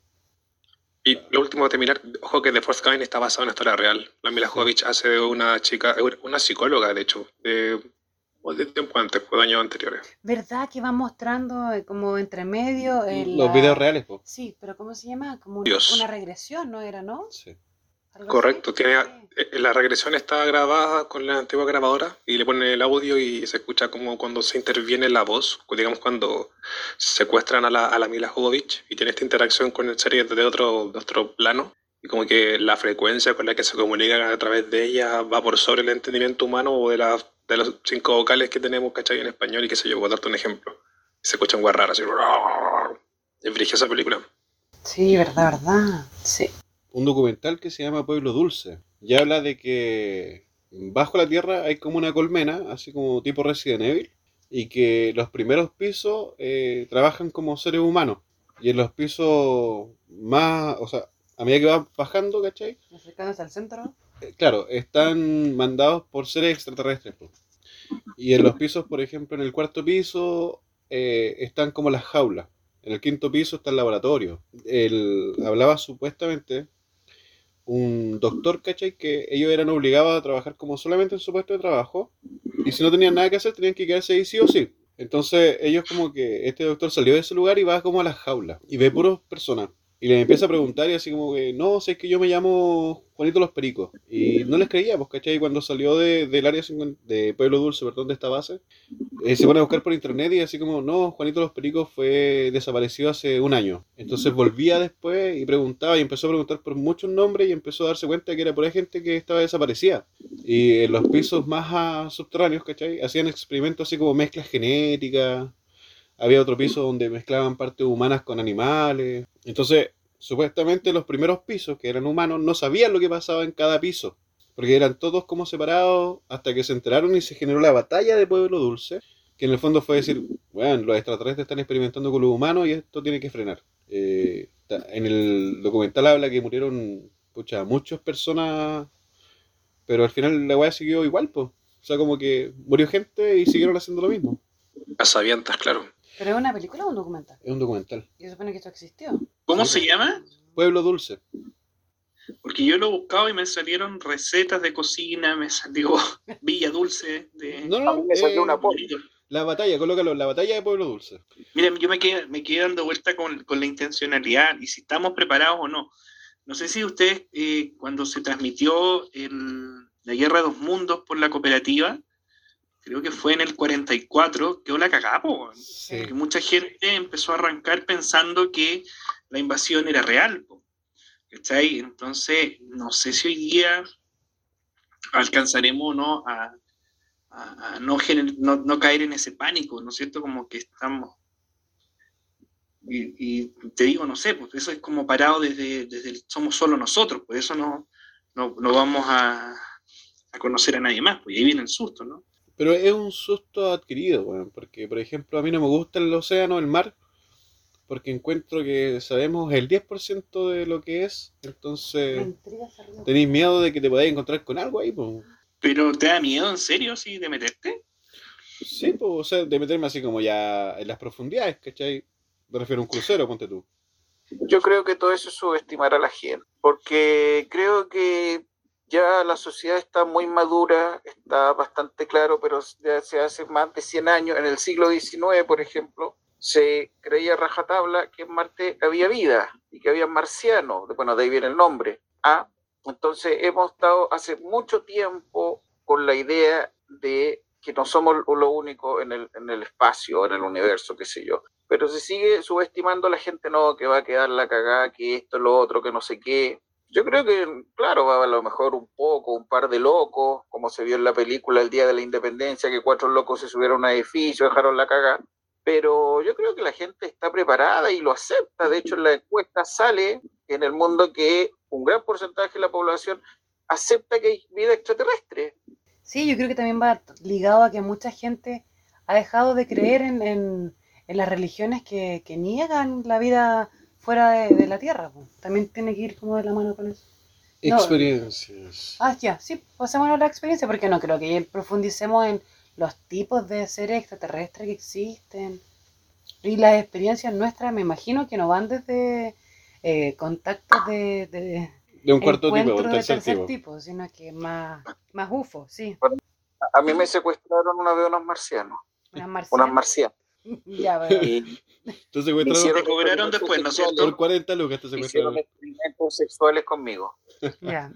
Y lo último de terminar, ojo que The Fourth Kind está basado en una historia real. La Mila Sí. Jovovich hace de una chica, una psicóloga de hecho, de, de tiempo antes, de años anteriores. ¿Verdad que va mostrando eh, como entre medio el, Los la- videos reales, po. Sí, pero ¿cómo se llama? Como una, Dios. una regresión, ¿no era, no? Sí. ¿Algo Correcto, así? tiene, Sí. eh, la regresión está grabada con la antigua grabadora y le ponen el audio y se escucha como cuando se interviene la voz, digamos cuando secuestran a la, a la Mila Jovovich y tiene esta interacción con el serie de otro, de otro plano y como que la frecuencia con la que se comunican a través de ella va por sobre el entendimiento humano o de, la, de los cinco vocales que tenemos, ¿cachai? En español y qué sé yo, voy a darte un ejemplo. Se escuchan guas raras, así. Es brígida esa película. Sí, verdad, verdad. Sí. Un documental que se llama Pueblo Dulce. Y habla de que bajo la tierra hay como una colmena, así como tipo Resident Evil, y que los primeros pisos eh, trabajan como seres humanos. Y en los pisos más, o sea, a medida que vas bajando, ¿cachai? Acercándose al centro. Eh, claro, están mandados por seres extraterrestres, po. Y en los pisos, por ejemplo, en el cuarto piso eh, están como las jaulas. En el quinto piso está el laboratorio. Él hablaba supuestamente un doctor, ¿cachai? Que ellos eran obligados a trabajar como solamente en su puesto de trabajo. Y si no tenían nada que hacer, tenían que quedarse ahí sí o sí. Entonces ellos como que este doctor salió de ese lugar y va como a las jaulas. Y ve puras personas. Y les empieza a preguntar y así como que, no, sé que yo me llamo Juanito Los Pericos. Y no les creía, pues, ¿cachai? Cuando salió de, del área cincuenta de Pueblo Dulce, perdón, de esta base, eh, se pone a buscar por internet y así como, no, Juanito Los Pericos fue desaparecido hace un año. Entonces volvía después y preguntaba y empezó a preguntar por muchos nombres y empezó a darse cuenta que era por ahí gente que estaba desaparecida. Y en los pisos más ah, subterráneos, ¿cachai? Hacían experimentos así como mezclas genéticas. Había otro piso donde mezclaban partes humanas con animales. Entonces, supuestamente los primeros pisos, que eran humanos, no sabían lo que pasaba en cada piso. Porque eran todos como separados hasta que se enteraron y se generó la batalla de Pueblo Dulce. Que en el fondo fue decir, bueno, los extraterrestres están experimentando con los humanos y esto tiene que frenar. Eh, en el documental habla que murieron, pucha, muchas personas, pero al final la weá siguió igual, pues. O sea, como que murió gente y siguieron haciendo lo mismo. Casabientas, claro. ¿Pero es una película o un documental? Es un documental. Y se supone que esto existió. ¿Cómo Sí, se llama? Pueblo Dulce. Porque yo lo he buscado y me salieron recetas de cocina, me salió Villa Dulce de... No, A no, mí me salió eh, una pop. la batalla, colócalo, la batalla de Pueblo Dulce. Mira, yo me quedé, me quedé dando vuelta con, con la intencionalidad y si estamos preparados o no. No sé si ustedes, eh, cuando se transmitió el, la Guerra de los Mundos por la cooperativa, creo que fue en el cuarenta y cuatro, quedó la cagada, po. Sí. Que mucha gente empezó a arrancar pensando que la invasión era real, po. ¿Cachai? Entonces, no sé si hoy día alcanzaremos ¿no? a, a, a no, gener, no, no caer en ese pánico, ¿no es cierto? Como que estamos... Y, y te digo, no sé, pues eso es como parado desde, desde el, somos solo nosotros, por eso no, no, no vamos a, a conocer a nadie más, pues y ahí viene el susto, ¿no? Pero es un susto adquirido, bueno, porque por ejemplo a mí no me gusta el océano, el mar, porque encuentro que sabemos el diez por ciento de lo que es, Me entonces intriga ese ruido. tenéis miedo de que te podáis encontrar con algo ahí, pues. ¿Pero te da miedo, en serio, sí, de meterte? Sí, pues, o sea, de meterme así como ya en las profundidades, ¿cachai? Me refiero a un crucero, ponte tú. Yo creo que todo eso es subestimar a la gente, porque creo que ya la sociedad está muy madura, está bastante claro, pero desde hace más de cien años, en el siglo diecinueve, por ejemplo, se creía rajatabla que en Marte había vida y que había marcianos, bueno, de ahí viene el nombre. ¿Ah? Entonces hemos estado hace mucho tiempo con la idea de que no somos lo único en el, en el espacio, en el universo, qué sé yo. Pero se sigue subestimando a la gente, no, que va a quedar la cagada, que esto, lo otro, que no sé qué. Yo creo que, claro, va a lo mejor un poco, un par de locos, como se vio en la película El Día de la Independencia, que cuatro locos se subieron a un edificio, dejaron la cagada. Pero yo creo que la gente está preparada y lo acepta. De hecho, en la encuesta sale en el mundo que un gran porcentaje de la población acepta que hay vida extraterrestre. Sí, yo creo que también va ligado a que mucha gente ha dejado de creer en, en, en las religiones que, que niegan la vida fuera de, de la Tierra. Pues. También tiene que ir como de la mano con eso. No. Experiencias. Ah, ya, sí, pasémonos a la experiencia, porque no creo que profundicemos en los tipos de seres extraterrestres que existen. Y las experiencias nuestras, me imagino que no van desde eh, contactos de, de, De un cuarto tipo, encuentros un de tercer, tercer tipo. tipo, sino que más, más U F O, sí. A mí me secuestraron una vez unos marcianos, Unas unas marcianas. marcianas. Ya, veo. Y Entonces me secuestraron hicieron Te cobraron experimentos después, ¿no es cierto? sexuales- por cuarenta lucas, te hicieron secuestraron. experimentos sexuales conmigo. Ya.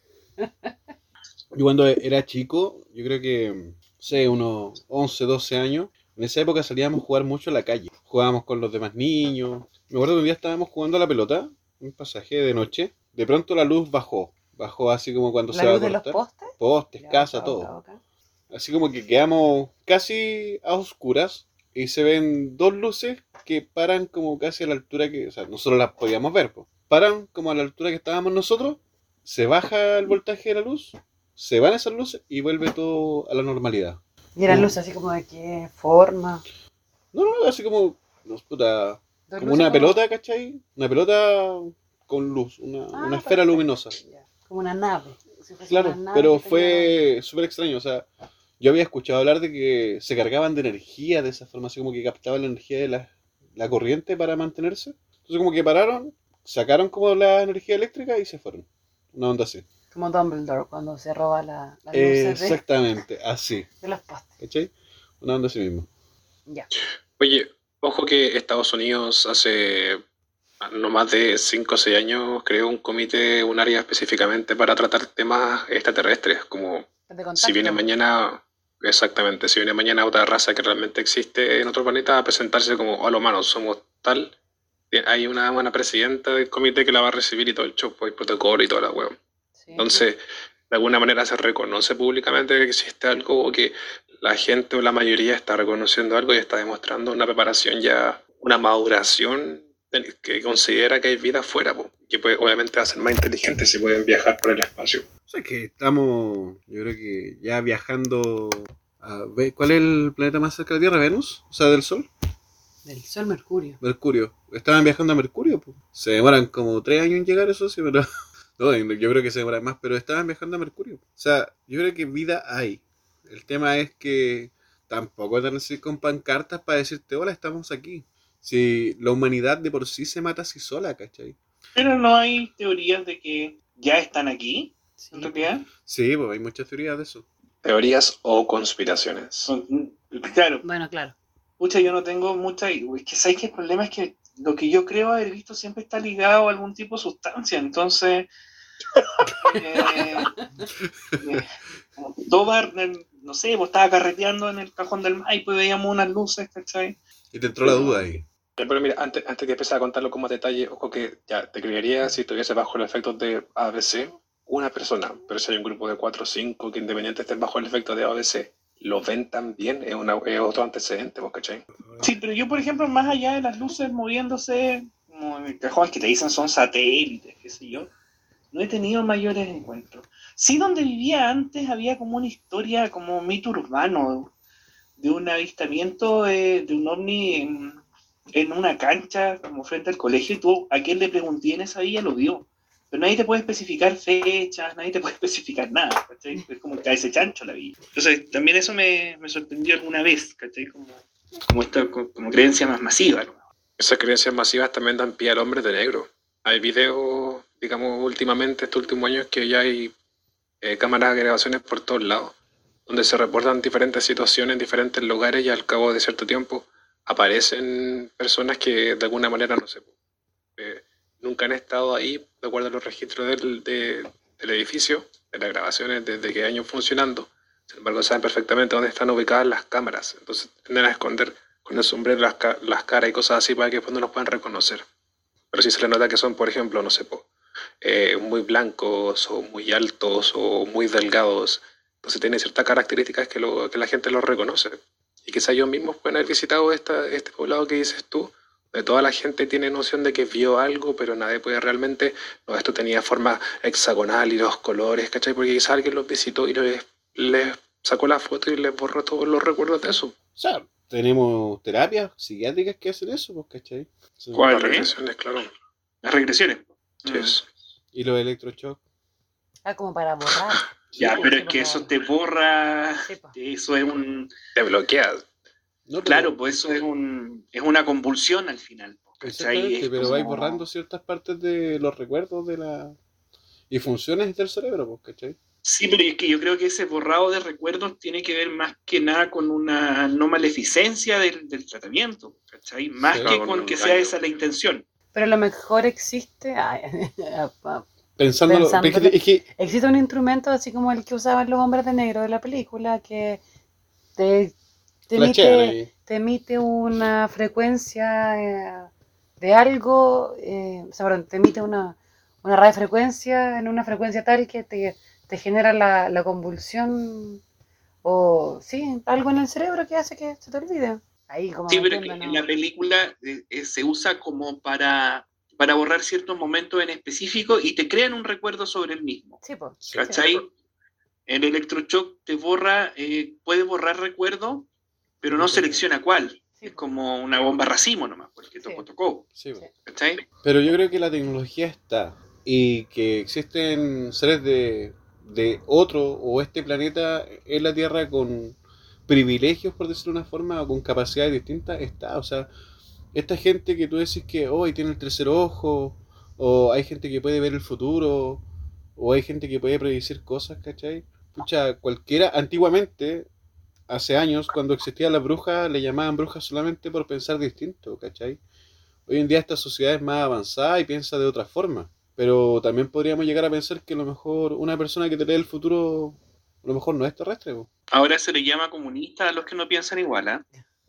Yo cuando era chico, yo creo que, no sé, unos once, doce años, en esa época salíamos a jugar mucho a la calle. Jugábamos con los demás niños. Me acuerdo que un día estábamos jugando a la pelota, un pasaje de noche. De pronto la luz bajó. Bajó así como cuando se ¿La va luz a de los cortar. postes? Postes, Ya, casa, boca, todo. boca, boca. Así como que quedamos casi a oscuras y se ven dos luces que paran como casi a la altura que, o sea, nosotros las podíamos ver, pues. Paran como a la altura que estábamos nosotros, se baja el voltaje de la luz, se van esas luces y vuelve todo a la normalidad. Y eran Uh. luces así como de qué forma. No, no, así como, no, puta, Dos como luces una pelota, ¿cachai? Una pelota con luz, una, Ah, una esfera perfecto. luminosa. Ya, como una nave. Si fuese Claro, una nave pero que tenía- fue súper extraño, o sea, yo había escuchado hablar de que se cargaban de energía de esa forma, así como que captaban la energía de la, la corriente para mantenerse. Entonces como que pararon, sacaron como la energía eléctrica y se fueron. Una onda así. Como Dumbledore cuando se roba la, las luces de, Exactamente, así, de los postes. ¿cachai? Una onda así mismo. Ya. Oye, ojo que Estados Unidos hace no más de cinco o seis años creó un comité, un área específicamente para tratar temas extraterrestres, como De contacto. si viene mañana, exactamente, si viene mañana otra raza que realmente existe en otro planeta a presentarse como, hola humanos, somos tal, hay una, una presidenta del comité que la va a recibir y todo el show, pues, el protocolo y toda la hueá. Sí. Entonces, de alguna manera se reconoce públicamente que existe algo o que la gente o la mayoría está reconociendo algo y está demostrando una preparación ya, una maduración que considera que hay vida afuera, po, que puede, obviamente va a ser más inteligente si pueden viajar por el espacio. O sea que estamos, yo creo que ya viajando a, ve- ¿cuál es el planeta más cerca de la Tierra? ¿Venus? O sea, del Sol. Del Sol Mercurio. Mercurio. Estaban viajando a Mercurio, pues. Se demoran como tres años en llegar, eso sí, pero... No, yo creo que se demoran más, pero estaban viajando a Mercurio. O sea, yo creo que vida hay. El tema es que tampoco te necesitas con pancartas para decirte, hola, estamos aquí. Si la humanidad de por sí se mata así sola, ¿cachai? Pero no hay teorías de que ya están aquí, Sí. en realidad. Sí, pues hay muchas teorías de eso. Teorías o conspiraciones. Son- Claro, Bueno, claro. pucha, yo no tengo mucha... Es que sabes que el problema es que lo que yo creo haber visto siempre está ligado a algún tipo de sustancia, entonces... eh, eh, como todo bar, eh, no sé, pues estaba carreteando en el cajón del Maipo y veíamos unas luces, ¿cachai? Y te entró la duda ahí. Pero mira, antes, antes de empezar a contarlo con más detalle, ojo que ya te creería si estuviese bajo los efectos de A B C una persona, pero si hay un grupo de cuatro o cinco que independientemente estén bajo el efecto de A B C, lo ven también, es, una, es otro antecedente, ¿vos cachai? Sí, pero yo, por ejemplo, más allá de las luces moviéndose, como en el cajón que te dicen son satélites, qué sé yo, no he tenido mayores encuentros. Sí, donde vivía antes había como una historia, como un mito urbano, de un avistamiento de, de un ovni en, en una cancha como frente al colegio y tú a quien le pregunté en esa villa lo vio. Pero nadie te puede especificar fechas, nadie te puede especificar nada, ¿cachai? Es como que ese chancho la villa. Entonces, también eso me, me sorprendió alguna vez, ¿cachai? Como, como esta como, como creencia más masiva, ¿no? Esas creencias masivas también dan pie al hombre de negro. Hay videos, digamos, últimamente, estos últimos años, que ya hay eh, cámaras de grabaciones por todos lados, donde se reportan diferentes situaciones en diferentes lugares y al cabo de cierto tiempo aparecen personas que de alguna manera, no sé, eh, nunca han estado ahí, de acuerdo a los registros del, de, del edificio, de las grabaciones, desde qué años funcionando. Sin embargo, saben perfectamente dónde están ubicadas las cámaras. Entonces tienden a esconder con el sombrero las, ca- las caras y cosas así para que después no los puedan reconocer. Pero si se les nota que son, por ejemplo, no sé, po, eh, muy blancos o muy altos o muy delgados, entonces tienen ciertas características que, lo, que la gente los reconoce. Y quizás ellos mismos pueden haber visitado esta, este poblado que dices tú, de toda la gente tiene noción de que vio algo, pero nadie puede realmente, no, esto tenía forma hexagonal y los colores, ¿cachai? Porque quizás alguien los visitó y les, les sacó la foto y les borró todos los recuerdos de eso. O sea, tenemos terapias psiquiátricas que hacen eso, pues, ¿cachai? Sí. ¿Cuál, Las eh? regresiones, claro. Las regresiones. Sí, Mm. es. Y los electroshocks. Ah, como para borrar. Ya, Sí, pero sí, es que por eso favor. te borra, Sí, po. eso es un... Te bloqueas. No, pero- Claro, pues eso es un es una convulsión al final, ¿cachai? Exactamente, Es pero como- vais borrando ciertas partes de los recuerdos de la y funciones del cerebro, pues, ¿cachai? Sí, pero es que yo creo que ese borrado de recuerdos tiene que ver más que nada con una no maleficencia del, del tratamiento, ¿cachai? Más Sí. que Con con un que sea daño. esa la intención. Pero a lo mejor existe. Ay, Pensándolo, Pensándolo. es que- es que existe un instrumento así como el que usaban los hombres de negro de la película que te, te, flashean emite, ahí. te emite una frecuencia eh, de algo, eh, o sea, perdón, te emite una, una radiofrecuencia en una frecuencia tal que te, te genera la, la convulsión o sí, algo en el cerebro que hace que se te olvide. Ahí como Sí, pero es que metiendo, en ¿no? la película eh, eh, se usa como para, para borrar ciertos momentos en específico y te crean un recuerdo sobre el mismo, Sí, pues. Sí. ¿cachai? El electroshock te borra, eh, puede borrar recuerdos, pero no selecciona cuál. Sí, Es po. como una bomba racimo nomás, porque tocó, Sí. tocó, Sí, pues. ¿cachai? Pero yo creo que la tecnología está y que existen seres de, de otro o este planeta en la Tierra con privilegios, por decirlo de una forma, o con capacidades distintas, está. O sea, esta gente que tú decís que hoy tiene el tercer ojo, o hay gente que puede ver el futuro, o hay gente que puede predecir cosas, ¿cachai? Pucha, cualquiera, antiguamente, hace años, cuando existían las brujas, le llamaban brujas solamente por pensar distinto, ¿cachai? Hoy en día esta sociedad es más avanzada y piensa de otra forma. Pero también podríamos llegar a pensar que a lo mejor una persona que te lee el futuro, a lo mejor no es terrestre. Po. Ahora se le llama comunista a los que no piensan igual, ¿ah?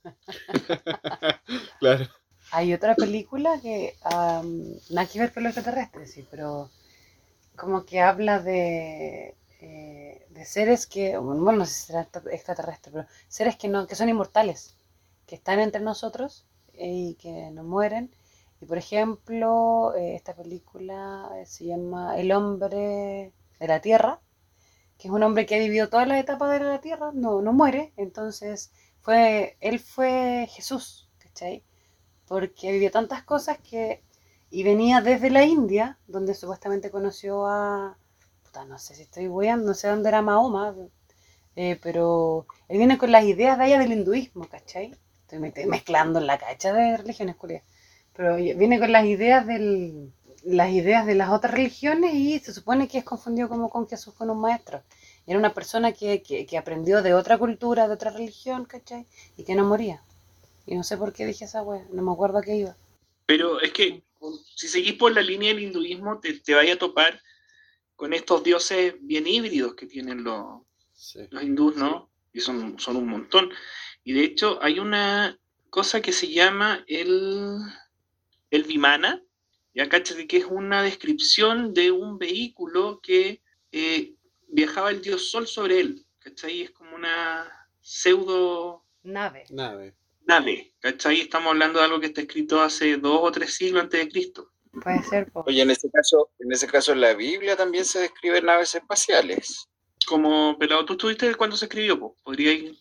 Claro. Hay otra película que um, nada que ver con los extraterrestres, sí, pero como que habla de, eh, de seres que, bueno, no sé si será extraterrestre, pero seres que no, que son inmortales, que están entre nosotros eh, y que no mueren. Y por ejemplo, eh, esta película eh, se llama El hombre de la Tierra, que es un hombre que ha vivido todas las etapas de la Tierra, no, no muere, entonces fue, él fue Jesús, ¿cachai? Porque vivió tantas cosas que... Y venía desde la India, donde supuestamente conoció a... Puta, no sé si estoy weando, no sé dónde era Mahoma, eh, pero él viene con las ideas de allá del hinduismo, ¿cachai? Estoy me- mezclando en la cacha de religiones, culias. Pero viene con las ideas del... las ideas de las otras religiones y se supone que es confundido como con Jesús con un maestro. Y era una persona que, que, que aprendió de otra cultura, de otra religión, ¿cachai? Y que no moría. Y no sé por qué dije esa wea, no me acuerdo a qué iba. Pero es que si seguís por la línea del hinduismo, te, te vaya a topar con estos dioses bien híbridos que tienen los, Sí. los hindús, ¿no? Y son, son un montón. Y de hecho hay una cosa que se llama el, el Vimana, ya cáchate que es una descripción de un vehículo que eh, viajaba el dios Sol sobre él, ¿cachai? Es como una pseudo Nave. Nave. nave, ¿cachai? Estamos hablando de algo que está escrito hace dos o tres siglos antes de Cristo. Puede ser, po. Oye, en ese caso, en ese caso en la Biblia también se describen naves espaciales. Como pelado, tú estuviste cuando se escribió, po? Podría ir...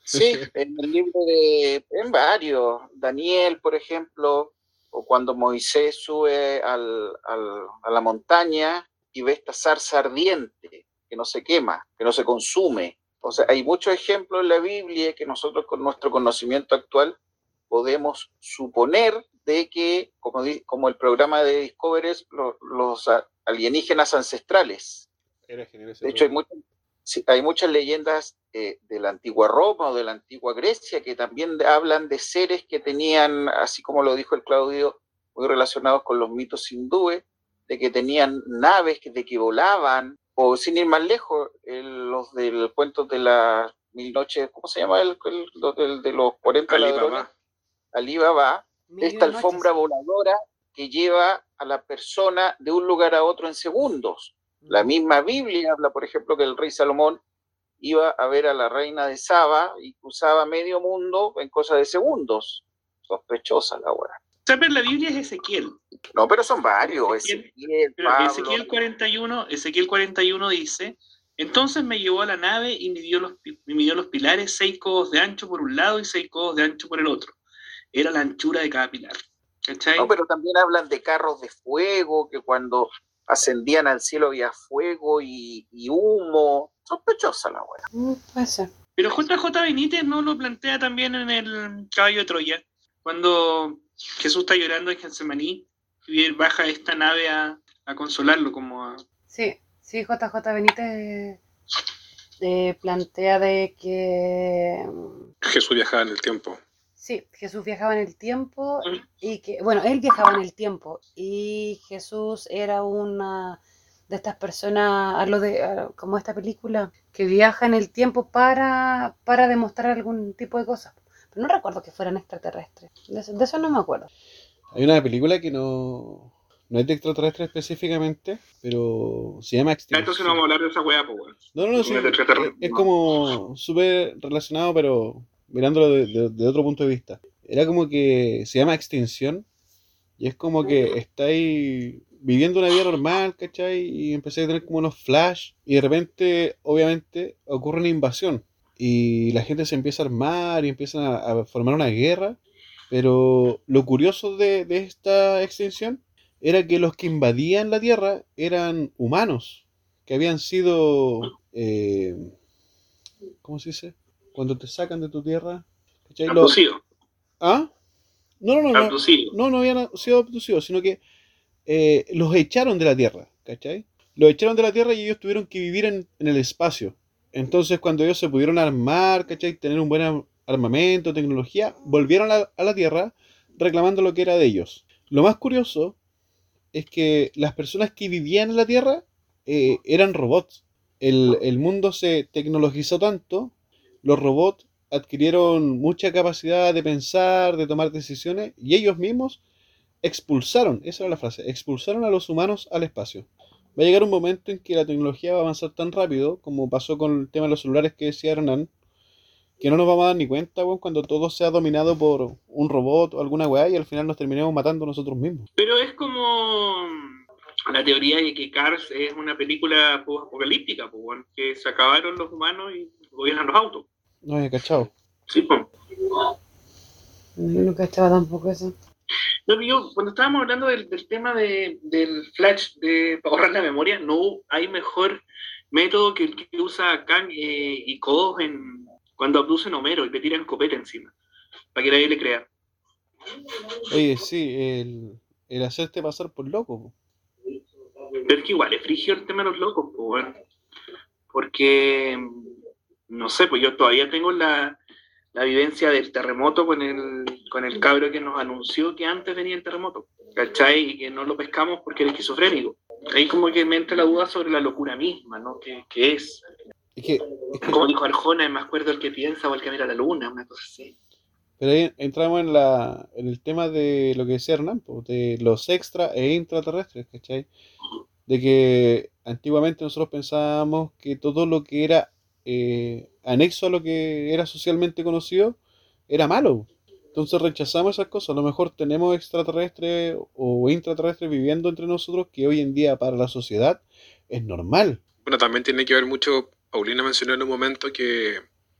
Sí, en el libro de, en varios, Daniel, por ejemplo, o cuando Moisés sube al, al, a la montaña y ve esta zarza ardiente que no se quema, que no se consume. O sea, hay muchos ejemplos en la Biblia que nosotros con nuestro conocimiento actual podemos suponer de que, como, como el programa de Discovery, los, los alienígenas ancestrales. Era genial ese De hecho, hay, programa. muchas, sí, hay muchas leyendas eh, de la antigua Roma o de la antigua Grecia que también hablan de seres que tenían, así como lo dijo el Claudio, muy relacionados con los mitos hindúes, de que tenían naves, de que volaban, o sin ir más lejos, el, los del cuento de las mil noches, ¿cómo se llama? El, el, el de los cuarenta ladrones. Ali Baba, esta alfombra voladora que lleva a la persona de un lugar a otro en segundos. La misma Biblia habla, por ejemplo, que el rey Salomón iba a ver a la reina de Saba y cruzaba medio mundo en cosa de segundos. Sospechosa la hora. ¿Sabes? La Biblia es Ezequiel. No, pero son varios. Ezequiel, Ezequiel, pero Pablo. Ezequiel cuarenta y uno, Ezequiel cuarenta y uno dice: entonces me llevó a la nave y midió los, me midió los pilares, seis codos de ancho por un lado y seis codos de ancho por el otro. Era la anchura de cada pilar. ¿Cachai? No, pero también hablan de carros de fuego, que cuando ascendían al cielo había fuego y, y humo. Sospechosa la wea. Mm, puede ser. Pero J J Benítez no lo plantea también en el Caballo de Troya, cuando Jesús está llorando en Getsemaní y baja esta nave a, a consolarlo, como a... Sí, sí, J J Benítez eh, plantea de que... Jesús viajaba en el tiempo. Sí, Jesús viajaba en el tiempo y que, bueno, él viajaba en el tiempo y Jesús era una de estas personas, a lo de, a, como esta película, que viaja en el tiempo para, para demostrar algún tipo de cosas. Pero no recuerdo que fueran extraterrestres, de eso, de eso no me acuerdo. Hay una película que no, no es de extraterrestres específicamente, pero se llama Extinción. Entonces no vamos a hablar de esa weá, pues, weón. No, no, no, sí, es, es como súper relacionado, pero mirándolo de, de, de otro punto de vista. Era como que se llama Extinción y es como que estáis viviendo una vida normal, ¿cachai? Y empecé a tener como unos flash y de repente, obviamente, ocurre una invasión y la gente se empieza a armar y empiezan a, a formar una guerra, pero lo curioso de, de esta extinción era que los que invadían la Tierra eran humanos, que habían sido... Eh, ¿cómo se dice? Cuando te sacan de tu tierra, ¿cachai? Abducido. ¿Ah? No, no, no, no, Abducido. no, no habían sido abducidos, sino que eh, los echaron de la tierra, ¿cachai? Los echaron de la tierra y ellos tuvieron que vivir en, en el espacio. Entonces, cuando ellos se pudieron armar, ¿cachai? Tener un buen armamento, tecnología, volvieron a, a la tierra reclamando lo que era de ellos. Lo más curioso es que las personas que vivían en la tierra eh, eran robots. El, el mundo se tecnologizó tanto, los robots adquirieron mucha capacidad de pensar, de tomar decisiones, y ellos mismos expulsaron, esa era la frase, expulsaron a los humanos al espacio. Va a llegar un momento en que la tecnología va a avanzar tan rápido, como pasó con el tema de los celulares que decía Hernán, que no nos vamos a dar ni cuenta, bueno, cuando todo sea dominado por un robot o alguna weá, y al final nos terminemos matando nosotros mismos. Pero es como la teoría de que Cars es una película apocalíptica, pues, bueno, que se acabaron los humanos y gobiernan los autos. No había cachado. Sí, pues. Yo no cachaba tampoco eso. No, yo, cuando estábamos hablando del, del tema de, del flash, de para ahorrar la memoria, no hay mejor método que el que usa Kang eh, y Kodos en, cuando abducen a Homero y le tiran copete encima, para que nadie le crea. Oye, sí, el, el hacerte pasar por loco. Pero es que igual es frigio el tema de los locos, pues, bueno, porque, no sé, pues yo todavía tengo la, la vivencia del terremoto con el, con el cabro que nos anunció que antes venía el terremoto, ¿cachai? Y que no lo pescamos porque era esquizofrénico. Ahí como que me entra la duda sobre la locura misma, ¿no? ¿Qué, qué es? Es que, es que, como dijo Arjona, es más cuerdo el que piensa o el que mira la luna, una cosa así. Pero ahí entramos en, la, en el tema de lo que decía Hernán, pues, de los extra e intraterrestres, ¿cachai? De que antiguamente nosotros pensábamos que todo lo que era eh, anexo a lo que era socialmente conocido era malo. Entonces rechazamos esas cosas. A lo mejor tenemos extraterrestres o intraterrestres viviendo entre nosotros que hoy en día para la sociedad es normal. Bueno, también tiene que ver mucho, Paulina mencionó en un momento que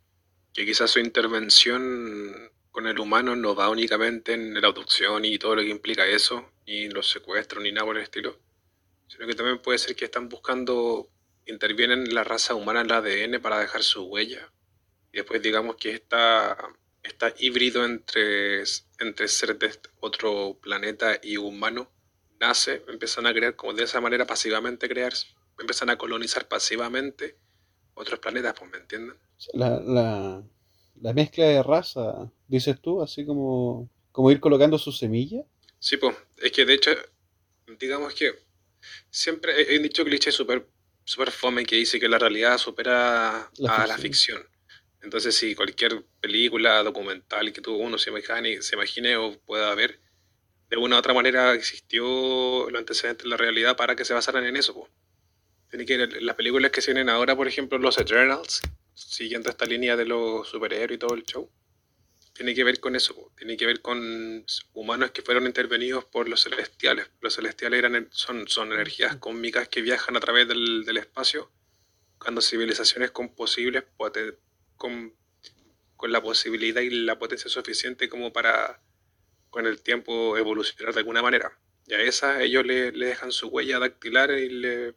que quizás su intervención con el humano no va únicamente en la abducción y todo lo que implica eso, ni los secuestros, ni nada por el estilo, sino que también puede ser que están buscando, intervienen la raza humana en el A D N para dejar su huella, y después digamos que está, está híbrido entre, entre ser de este otro planeta y humano, nace, empiezan a crear como de esa manera pasivamente crear, empiezan a colonizar pasivamente otros planetas, pues, ¿me entienden? La, la, la mezcla de raza, dices tú, así como, como ir colocando su semilla. Sí, pues, es que de hecho, digamos que siempre hay un dicho cliché súper super fome que dice que la realidad supera La a la ficción. ficción. Entonces, si cualquier película, documental que tú, uno se imagine, se imagine o pueda ver, de una u otra manera existió los antecedentes de la realidad para que se basaran en eso, pues. Tiene que ver las películas que se vienen ahora, por ejemplo, los Eternals, siguiendo esta línea de los superhéroes y todo el show, tiene que ver con eso, po. Tiene que ver con humanos que fueron intervenidos por los celestiales. Los celestiales eran, son, son energías cósmicas que viajan a través del, del espacio, cuando civilizaciones con posibles poten- con, con la posibilidad y la potencia suficiente como para con el tiempo evolucionar de alguna manera. Y a esas ellos le, le dejan su huella dactilar y le,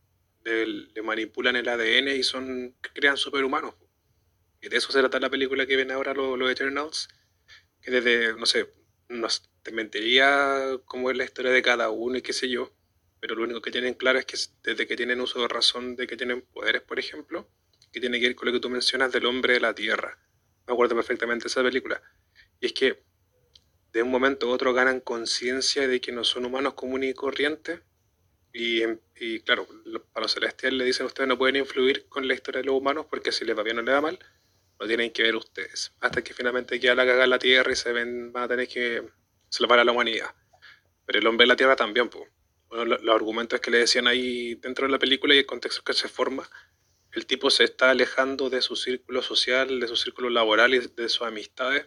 le, le manipulan el A D N y son crean superhumanos. Y de eso se trata la película que viene ahora, los lo Eternals, que desde, no sé, no te mentiría cómo es la historia de cada uno y qué sé yo, pero lo único que tienen claro es que desde que tienen uso de razón, de que tienen poderes, por ejemplo, que tiene que ver con lo que tú mencionas del hombre de la tierra. Me acuerdo perfectamente de esa película. Y es que de un momento a otro ganan conciencia de que no son humanos comunes y corrientes. Y, y claro, a los celestiales le dicen ustedes no pueden influir con la historia de los humanos porque si les va bien o les va mal, lo tienen que ver ustedes. Hasta que finalmente queda la cagada en la Tierra y se ven, van a tener que salvar a la humanidad. Pero el hombre de la Tierra también, pues. Bueno, lo- los argumentos que le decían ahí dentro de la película y el contexto que se forma, el tipo se está alejando de su círculo social, de su círculo laboral y de sus amistades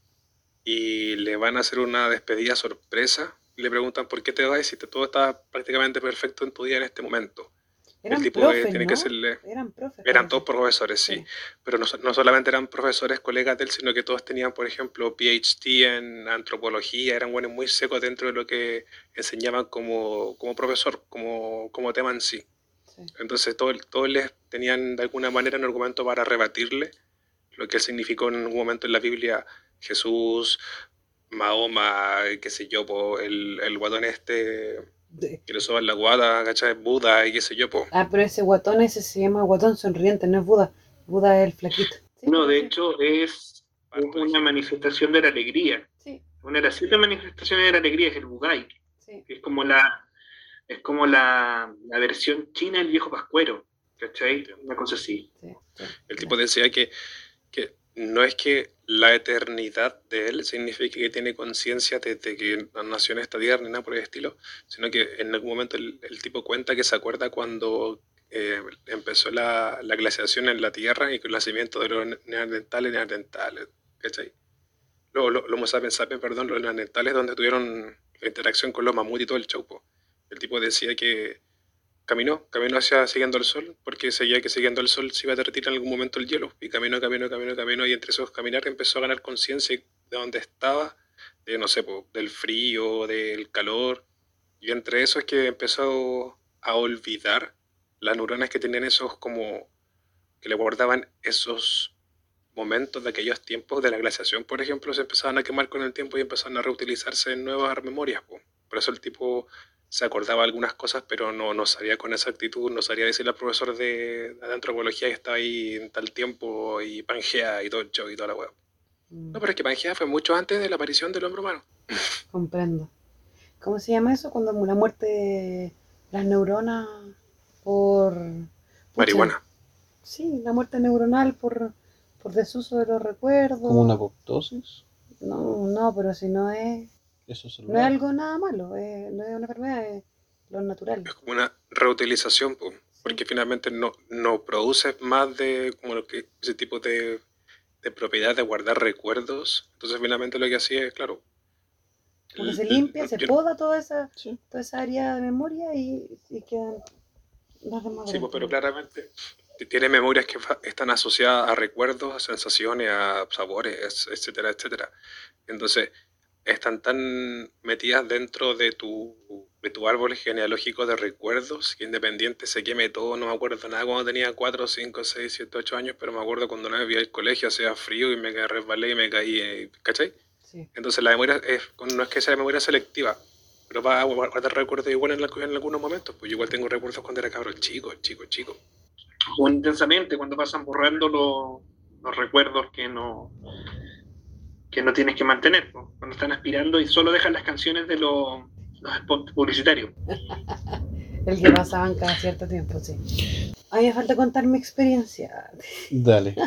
y le van a hacer una despedida sorpresa. Y le preguntan por qué te vas si te- todo está prácticamente perfecto en tu día en este momento. El Eran tipo eh, profes, tiene que ¿no? hacerle... Eran profes, Eran todos parece. profesores, sí, Sí. pero no, so- no solamente eran profesores colegas de él, sino que todos tenían, por ejemplo, P H D en antropología, eran buenos muy secos dentro de lo que enseñaban como, como profesor, como, como tema en sí. Sí. Entonces todo- todos les tenían de alguna manera un argumento para rebatirle lo que significó en un momento en la Biblia Jesús, Mahoma, qué sé yo, po, el, el guatón este De- que le soba en la guata, ¿cachai? Buda y qué sé yo, po. Ah, pero ese guatón, ese se llama guatón sonriente, no es Buda. Buda es el flaquito. Sí, No, pero de sí. hecho es Harto una ejemplo. manifestación de la alegría. Sí, Una de las siete manifestaciones de la alegría es el Budai, sí. que es como la, es como la, la versión china del viejo pascuero, ¿cachai? Una cosa así. Sí, sí. El tipo decía que, que no es que la eternidad de él signifique que tiene conciencia desde que nació en esta tierra ni nada por el estilo, sino que en algún momento el, el tipo cuenta que se acuerda cuando eh, empezó la, la glaciación en la tierra y con el nacimiento de los neandertales, neandertales, ¿cachai? Los lo, lo Homo sapiens sapiens, perdón, los neandertales donde tuvieron la interacción con los mamuts y todo el chaupo. El tipo decía que caminó, caminó hacia siguiendo el sol, porque seguía que siguiendo el sol se iba a derretir en algún momento el hielo. Y caminó, caminó, caminó, caminó, y entre esos caminar empezó a ganar conciencia de dónde estaba, de no sé, po, del frío, del calor. Y entre eso es que empezó a olvidar las neuronas que tenían esos como que le guardaban esos momentos de aquellos tiempos de la glaciación, por ejemplo, se empezaban a quemar con el tiempo y empezaban a reutilizarse en nuevas memorias, po. Por eso el tipo se acordaba algunas cosas, pero no, no sabía con exactitud, no sabía decirle al profesor de, de antropología que estaba ahí en tal tiempo y Pangea y todo el show y toda la web. Mm, No, pero es que Pangea fue mucho antes de la aparición del hombre humano. comprendo. ¿Cómo se llama eso? Cuando la muerte de las neuronas por... Pucha, Marihuana. sí, la muerte neuronal por, por desuso de los recuerdos. Como una apoptosis. No, no, pero si no es... Eso es No es celular. algo nada malo, es- no es una enfermedad, es lo natural. Es como una reutilización, po, porque Sí. finalmente no, no produce más de como lo que ese tipo de, de propiedad de guardar recuerdos. Entonces finalmente lo que hacía es, claro, Como que l- se l- limpia, se yo- poda toda esa, Sí. toda esa área de memoria y, y quedan las demás sí, pues, pero blanquitas. claramente tiene memorias que fa- están asociadas a recuerdos, a sensaciones, a sabores, etcétera, etcétera. Entonces, están tan metidas dentro de tu, de tu árbol genealógico de recuerdos que independiente se queme todo, no me acuerdo nada cuando tenía cuatro, cinco, seis, siete, ocho años, pero me acuerdo cuando una vez vi al colegio, hacía frío y me ca- resbalé y me caí, eh, ¿cachai? Sí. Entonces la memoria es, no es que sea memoria selectiva, pero va a guardar recuerdos igual en, la- en algunos momentos, pues yo igual tengo recuerdos cuando era cabrón chico, chico, chico. O intensamente, cuando pasan borrando los, los recuerdos que no, que no tienes que mantener, po. Cuando están aspirando y solo dejan las canciones de los, los spots publicitarios. El que pasaban cada cierto tiempo, sí. A mí me falta contar mi experiencia. Dale.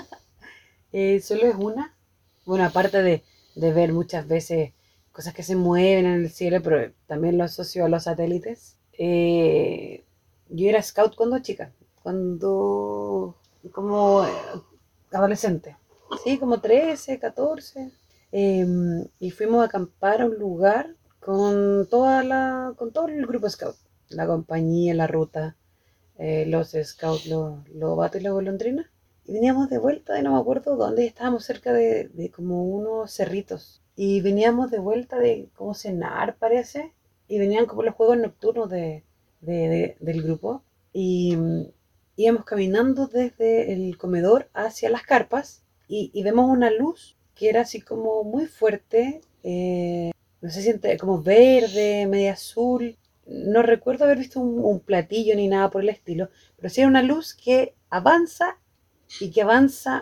Eh, solo es una. Bueno, aparte de, de ver muchas veces cosas que se mueven en el cielo, pero también lo asocio a los satélites. Eh, yo era scout cuando chica, cuando como eh, adolescente, sí, como trece, catorce. Eh, y fuimos a acampar a un lugar con toda la, con todo el grupo scout, la compañía, la ruta, eh, los scouts, los, los vatos y las golondrinas. Y veníamos de vuelta y no me acuerdo dónde, estábamos cerca de, de como unos cerritos. Y veníamos de vuelta de como cenar, parece. Y venían como los juegos nocturnos de, de, de- del grupo. Y mm, íbamos caminando desde el comedor hacia las carpas. Y, y vemos una luz que era así como muy fuerte. eh, no sé si entre- como verde, media azul. No recuerdo haber visto un, un platillo ni nada por el estilo. Pero sí era una luz que avanza y que avanza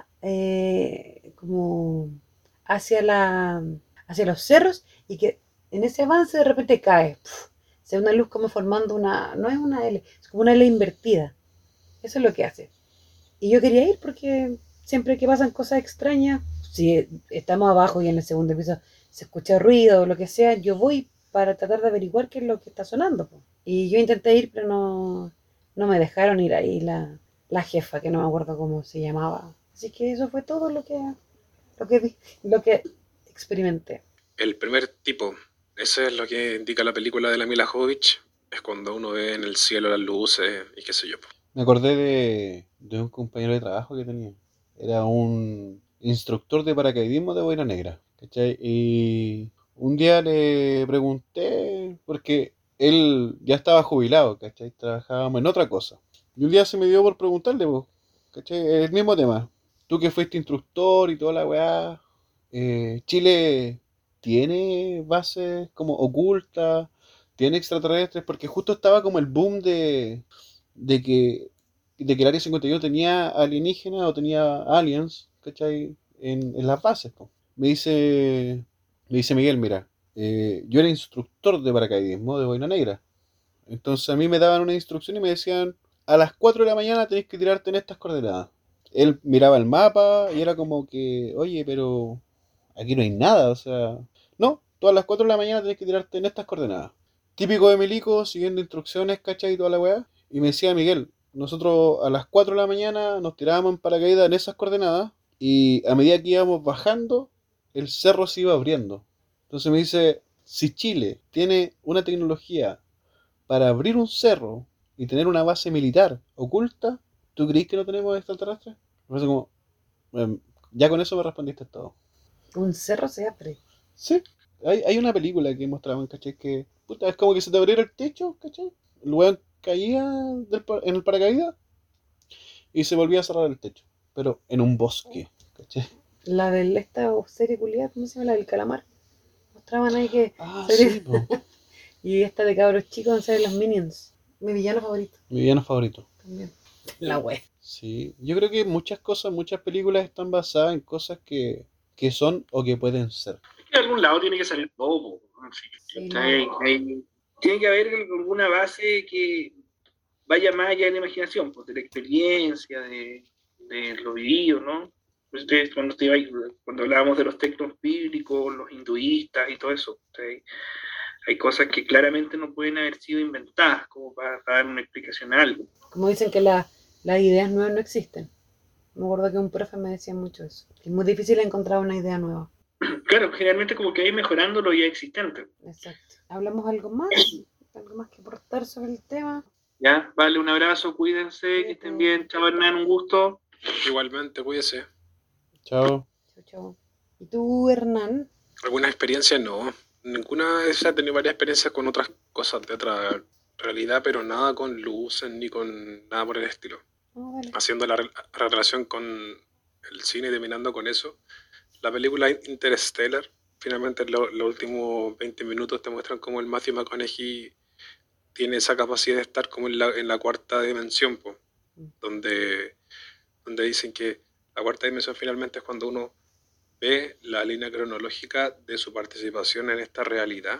eh, como hacia, la, hacia los cerros y que en ese avance de repente cae. Puf, se ve una luz como formando una, no es una L, es como una L invertida. Eso es lo que hace. Y yo quería ir porque siempre que pasan cosas extrañas, si estamos abajo y en el segundo piso se escucha ruido o lo que sea, yo voy para tratar de averiguar qué es lo que está sonando, po. Y yo intenté ir, pero no, no me dejaron ir ahí la, la jefa, que no me acuerdo cómo se llamaba. Así que eso fue todo lo que, lo que vi, lo que experimenté. El primer tipo, eso es lo que indica la película de la Mila Jovovich, es cuando uno ve en el cielo las luces y qué sé yo. Me acordé de, de un compañero de trabajo que tenía. Era un instructor de paracaidismo de Boina Negra, ¿cachai? Y un día le pregunté, porque él ya estaba jubilado, ¿cachai? Trabajábamos en otra cosa. Y un día se me dio por preguntarle, pues, ¿cachai? El mismo tema. Tú que fuiste instructor y toda la weá, eh, ¿Chile tiene bases como ocultas? ¿Tiene extraterrestres? Porque justo estaba como el boom de de que, de que el Área cincuenta y uno tenía alienígenas o tenía aliens, ¿cachai? En, en las bases, po. Me dice, me dice Miguel, mira, eh, yo era instructor de paracaidismo de Boina Negra. Entonces a mí me daban una instrucción y me decían, a las cuatro de la mañana tenés que tirarte en estas coordenadas. Él miraba el mapa y era como que, oye, pero aquí no hay nada, o sea, no, tú a las cuatro de la mañana tenés que tirarte en estas coordenadas. Típico de Milico, siguiendo instrucciones, ¿cachai? Y toda la weá. Y me decía Miguel, nosotros a las cuatro de la mañana nos tirábamos en paracaídas en esas coordenadas y a medida que íbamos bajando, el cerro se iba abriendo. Entonces me dice, si Chile tiene una tecnología para abrir un cerro y tener una base militar oculta, ¿tú crees que no tenemos extraterrestres? Me parece como, em, ya con eso me respondiste todo. Un cerro se abre. Sí, hay, hay una película que mostraban, ¿cachai? Que puta, es como que se te abriera el techo, ¿cachai? El weón caía del pa- en el paracaídas y se volvía a cerrar el techo, pero en un bosque, ¿cachai? La de esta serie culiada, ¿cómo se llama? La del calamar. Mostraban ahí que Ah, serie- sí, po. y esta de cabros chicos donde salen los Minions. Mi villano favorito Mi villano favorito. también. La wea. Sí, yo creo que muchas cosas, muchas películas están basadas en cosas que, que son o que pueden ser. De algún lado tiene que salir bobo. Sí, ¿Cachai? no. Hay- tiene que haber alguna base que vaya más allá de la imaginación, pues, de la experiencia, de, de lo vivido, ¿no? Pues, ustedes, cuando, te iba- cuando hablábamos de los textos bíblicos, los hinduistas y todo eso, ¿cachai? Hay cosas que claramente no pueden haber sido inventadas como para, para dar una explicación a algo. Como dicen que la- las ideas nuevas no existen. Me acuerdo que un profe me decía mucho eso. Que es muy difícil encontrar una idea nueva. Claro, generalmente como que hay mejorando lo ya existente. Exacto. ¿Hablamos algo más? ¿Algo más que aportar sobre el tema? Ya, vale, un abrazo, cuídense, que estén bien. Chao, Hernán, un gusto. Igualmente, cuídese. Chao. Chau, chau. ¿Y tú, Hernán? ¿Alguna experiencia? No. Ninguna de esas. He tenido varias experiencias con otras cosas de otra realidad, pero nada con luces ni con nada por el estilo. Oh, vale. Haciendo la, re- la relación con el cine y terminando con eso, la película Interstellar, finalmente lo- los últimos veinte minutos te muestran cómo el Matthew McConaughey tiene esa capacidad de estar como en la, en la cuarta dimensión, po, Mm. donde, donde dicen que la cuarta dimensión finalmente es cuando uno ve la línea cronológica de su participación en esta realidad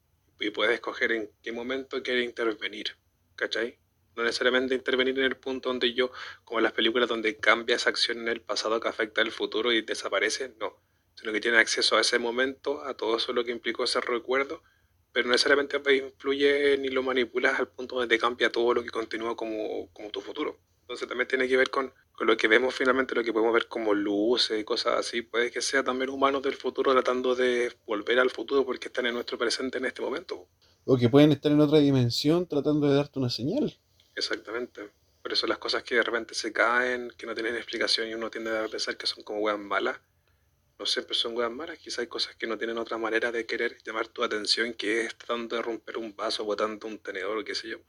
y puede escoger en qué momento quiere intervenir, ¿cachai? No necesariamente intervenir en el punto donde yo, como en las películas donde cambia esa acción en el pasado que afecta el futuro y desaparece, no, sino que tiene acceso a ese momento, a todo eso lo que implicó ese recuerdo, pero no necesariamente influye ni lo manipulas al punto donde te cambia todo lo que continúa como, como tu futuro. Entonces también tiene que ver con, con lo que vemos finalmente, lo que podemos ver como luces y cosas así. Puede que sea también humanos del futuro tratando de volver al futuro porque están en nuestro presente en este momento. O que pueden estar en otra dimensión tratando de darte una señal. Exactamente. Por eso las cosas que de repente se caen, que no tienen explicación y uno tiende a pensar que son como weas malas, no siempre son weas malas. Quizá hay cosas que no tienen otra manera de querer llamar tu atención que es tratando de romper un vaso, botando un tenedor o qué sé yo.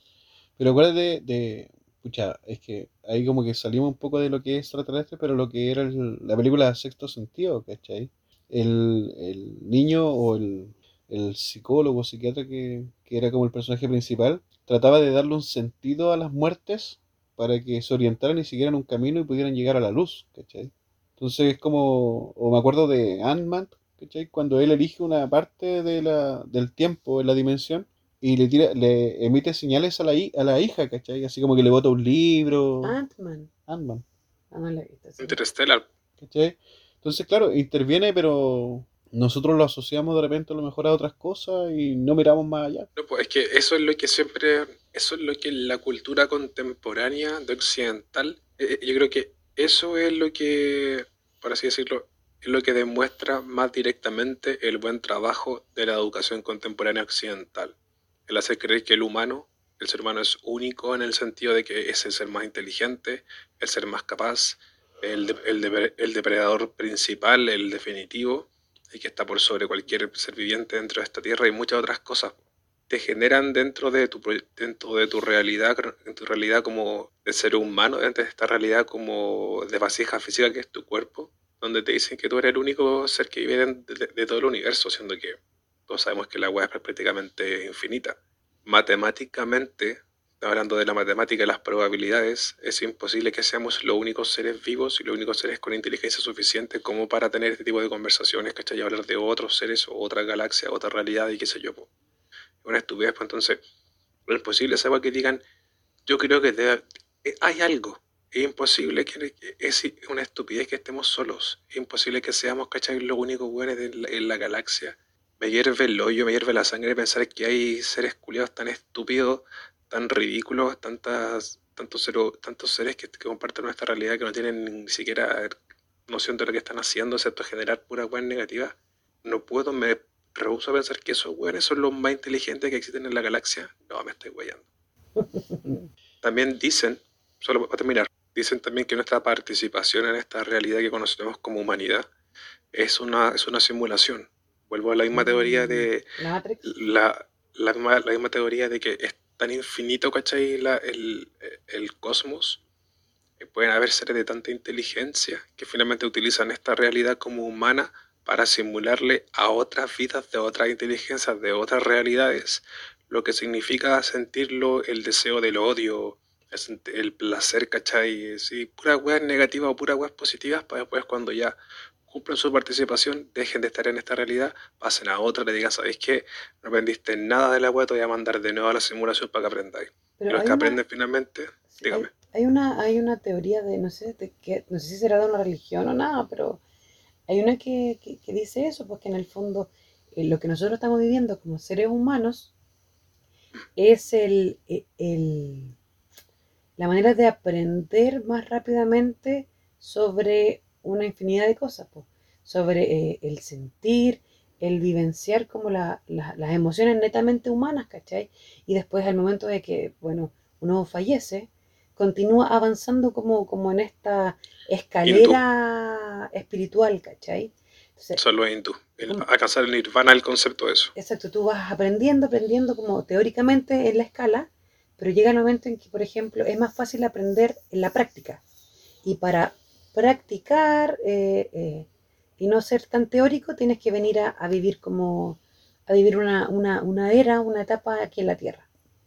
Pero acuérdate de. Pucha, es que ahí como que salimos un poco de lo que es extraterrestre, pero lo que era el- la película Sexto Sentido, ¿cachai? El, el niño o el, el psicólogo, psiquiatra que, que era como el personaje principal, trataba de darle un sentido a las muertes para que se orientaran y siguieran un camino y pudieran llegar a la luz, ¿cachai? Entonces es como, o me acuerdo de Ant-Man, ¿cachai? Cuando él elige una parte de la, del tiempo en la dimensión y le tira, le emite señales a la, hi- a la hija, ¿cachai? Así como que le bota un libro. Ant-Man. Ant-Man, Ah, no la he visto, sí. Interstellar. ¿cachai? Entonces, claro, interviene, pero nosotros lo asociamos de repente a lo mejor a otras cosas y no miramos más allá. No, pues es que eso es lo que siempre, eso es lo que la cultura contemporánea de occidental, eh, eh, yo creo que eso es lo que, por así decirlo, es lo que demuestra más directamente el buen trabajo de la educación contemporánea occidental. El hacer creer que el humano, el ser humano es único en el sentido de que es el ser más inteligente, el ser más capaz, el, de- el, de- el depredador principal, el definitivo, y que está por sobre cualquier ser viviente dentro de esta tierra y muchas otras cosas te generan dentro de tu pro- dentro de tu realidad, en tu realidad como de ser humano, dentro de esta realidad como de vasija física que es tu cuerpo, donde te dicen que tú eres el único ser que vive de, de- de todo el universo, siendo que todos sabemos que la web es prácticamente infinita. Matemáticamente, hablando de la matemática y las probabilidades, es imposible que seamos los únicos seres vivos y los únicos seres con inteligencia suficiente como para tener este tipo de conversaciones, ¿cachai? Y hablar de otros seres o otra galaxia, otra realidad y qué sé yo, po. Una estupidez, pues entonces, es imposible esa weá que digan, yo creo que debe, eh, hay algo. Es imposible que, que- es una estupidez que estemos solos. Es imposible que seamos, ¿cachai? Los únicos weones de la- en la galaxia. Me hierve el hoyo, me hierve la sangre pensar que hay seres culiados tan estúpidos, tan ridículos, tantas, tantos, cero- tantos seres que, que comparten nuestra realidad que no tienen ni siquiera noción de lo que están haciendo, excepto generar pura weá negativa. No puedo, me rehúso a pensar que esos weones son los más inteligentes que existen en la galaxia. No, me estoy weyando. También dicen, solo para terminar, dicen también que nuestra participación en esta realidad que conocemos como humanidad es una, es una simulación. Vuelvo a la misma teoría Mm, de ¿La Matrix? la, la, misma, la misma teoría de que es tan infinito, ¿cachai? La, el, el cosmos, que pueden haber seres de tanta inteligencia que finalmente utilizan esta realidad como humana para simularle a otras vidas de otras inteligencias, de otras realidades, lo que significa sentirlo, el deseo del odio, el, sent- el placer, ¿cachai? Sí, puras weas negativas o puras weas positivas, para después cuando ya cumplan su participación, dejen de estar en esta realidad, pasen a otra, le digan, ¿sabéis qué? No aprendiste nada de la wea, te voy a mandar de nuevo a la simulación para que aprendáis. Y Pero los hay que una, aprenden finalmente, sí, hay, dígame. hay una, hay una teoría de, no sé, de qué, no sé si será de una religión o nada, pero hay una que, que, que dice eso, pues que en el fondo eh, lo que nosotros estamos viviendo como seres humanos es el, e- el, la manera de aprender más rápidamente sobre una infinidad de cosas, pues, sobre eh, el sentir, el vivenciar como la, la, las emociones netamente humanas, ¿cachai? Y después al momento de que, bueno, uno fallece, continúa avanzando como, como en esta escalera espiritual, ¿cachai? Entonces, Solo hindú. El, como- alcanzar el nirvana es el concepto de eso. exacto, tú vas aprendiendo, aprendiendo como teóricamente en la escala, pero llega el momento en que, por ejemplo, es más fácil aprender en la práctica. Y para practicar eh, eh, y no ser tan teórico, tienes que venir a, a vivir como a vivir una, una, una era, una etapa aquí en la Tierra.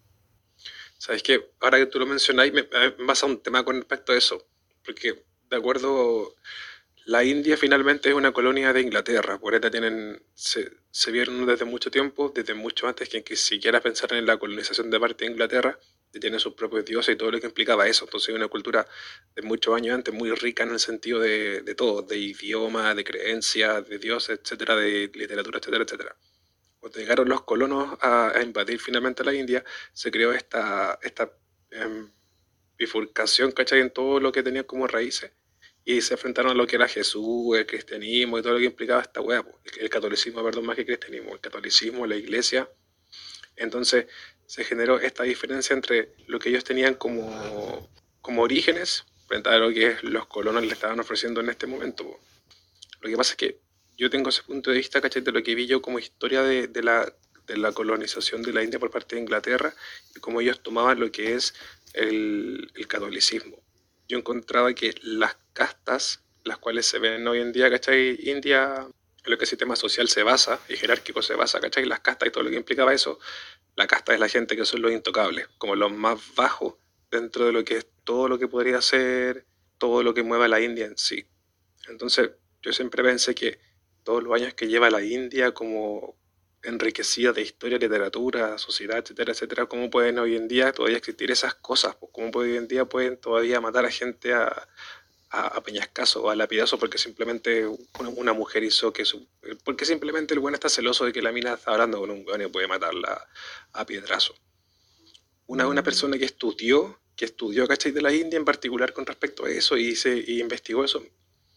¿Sabes qué? Ahora que tú lo mencionáis, me, me pasa un tema con respecto a eso. Porque, de acuerdo, la India finalmente es una colonia de Inglaterra. Por ende tienen, se, se vieron desde mucho tiempo, desde mucho antes que, que siquiera pensaran en la colonización de parte de Inglaterra, y tienen sus propios dioses y todo lo que implicaba eso. Entonces es una cultura de muchos años antes muy rica en el sentido de, de todo, de idioma, de creencias, de dioses, etcétera, de literatura, etcétera, etcétera. Cuando llegaron los colonos a, a invadir finalmente la India, se creó esta, esta em, bifurcación, ¿cachai? En todo lo que tenía como raíces. Y se enfrentaron a lo que era Jesús, el cristianismo y todo lo que implicaba esta hueá, po. el, el catolicismo, perdón, más que cristianismo, el catolicismo, la iglesia. Entonces se generó esta diferencia entre lo que ellos tenían como, como orígenes frente a lo que los colonos le estaban ofreciendo en este momento, po. Lo que pasa es que yo tengo ese punto de vista, ¿cachai? De lo que vi yo como historia de, de la, de la colonización de la India por parte de Inglaterra y cómo ellos tomaban lo que es el, el catolicismo. Yo encontraba que las castas, las cuales se ven hoy en día, ¿cachai? India, en lo que el sistema social se basa y jerárquico se basa, ¿cachai? Las castas y todo lo que implicaba eso. La casta es la gente que son los intocables, como los más bajos dentro de lo que es todo lo que podría ser, todo lo que mueva la India en sí. Entonces, yo siempre pensé que todos los años que lleva la India como enriquecida de historia, literatura, sociedad, etcétera, etcétera, ¿cómo pueden hoy en día todavía existir esas cosas? Pues, ¿cómo hoy en día pueden todavía matar a gente a, a, a peñascazo o a lapidazo porque simplemente una, una mujer hizo que su... Porque simplemente el bueno está celoso de que la mina está hablando con un weón y puede matarla a piedrazo. Una, una persona que estudió, que estudió, ¿cachai? De la India en particular con respecto a eso y, se, y investigó eso.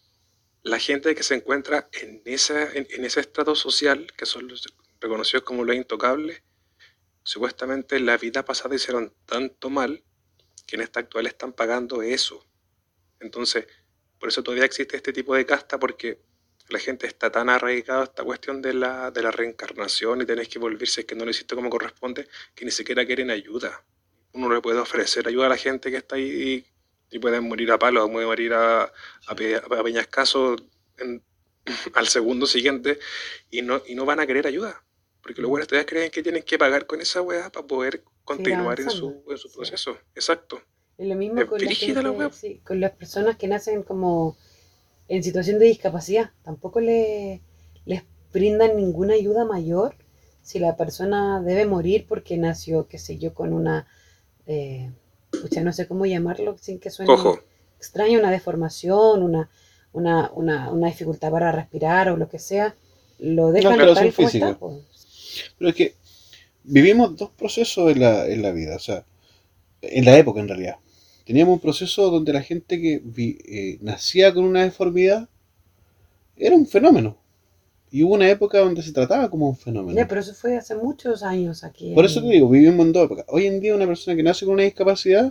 La gente que se encuentra en, esa, en, en ese estrato social, que son los reconocidos como los intocables, supuestamente en la vida pasada hicieron tanto mal que en esta actual están pagando eso. Entonces, por eso todavía existe este tipo de casta, porque la gente está tan arraigada a esta cuestión de la, de la reencarnación y tenés que volverse, que no lo hiciste como corresponde, que ni siquiera quieren ayuda. Uno le puede ofrecer ayuda a la gente que está ahí y, y pueden morir a palos, pueden morir a, a, pe, a peñascaso en, al segundo siguiente y no, y no van a querer ayuda. Porque los buenos todavía creen que tienen que pagar con esa weá para poder continuar en su, en su proceso. Sí. Exacto. Es lo mismo es con, la gente, la sí, con las personas que nacen como en situación de discapacidad. Tampoco le, les brindan ninguna ayuda mayor si la persona debe morir porque nació, qué sé yo, con una, eh, pucha, no sé cómo llamarlo sin que suene Ojo. extraño, una deformación, una, una, una, una dificultad para respirar o lo que sea, lo dejan no, tal como física. está. Pues. Pero es que vivimos dos procesos en la, en la vida, o sea, en la época en realidad. Teníamos un proceso donde la gente que vi, eh, nacía con una deformidad era un fenómeno. Y hubo una época donde se trataba como un fenómeno. Ya, pero eso fue hace muchos años aquí. Por eso te digo, vivimos en dos épocas. Hoy en día una persona que nace con una discapacidad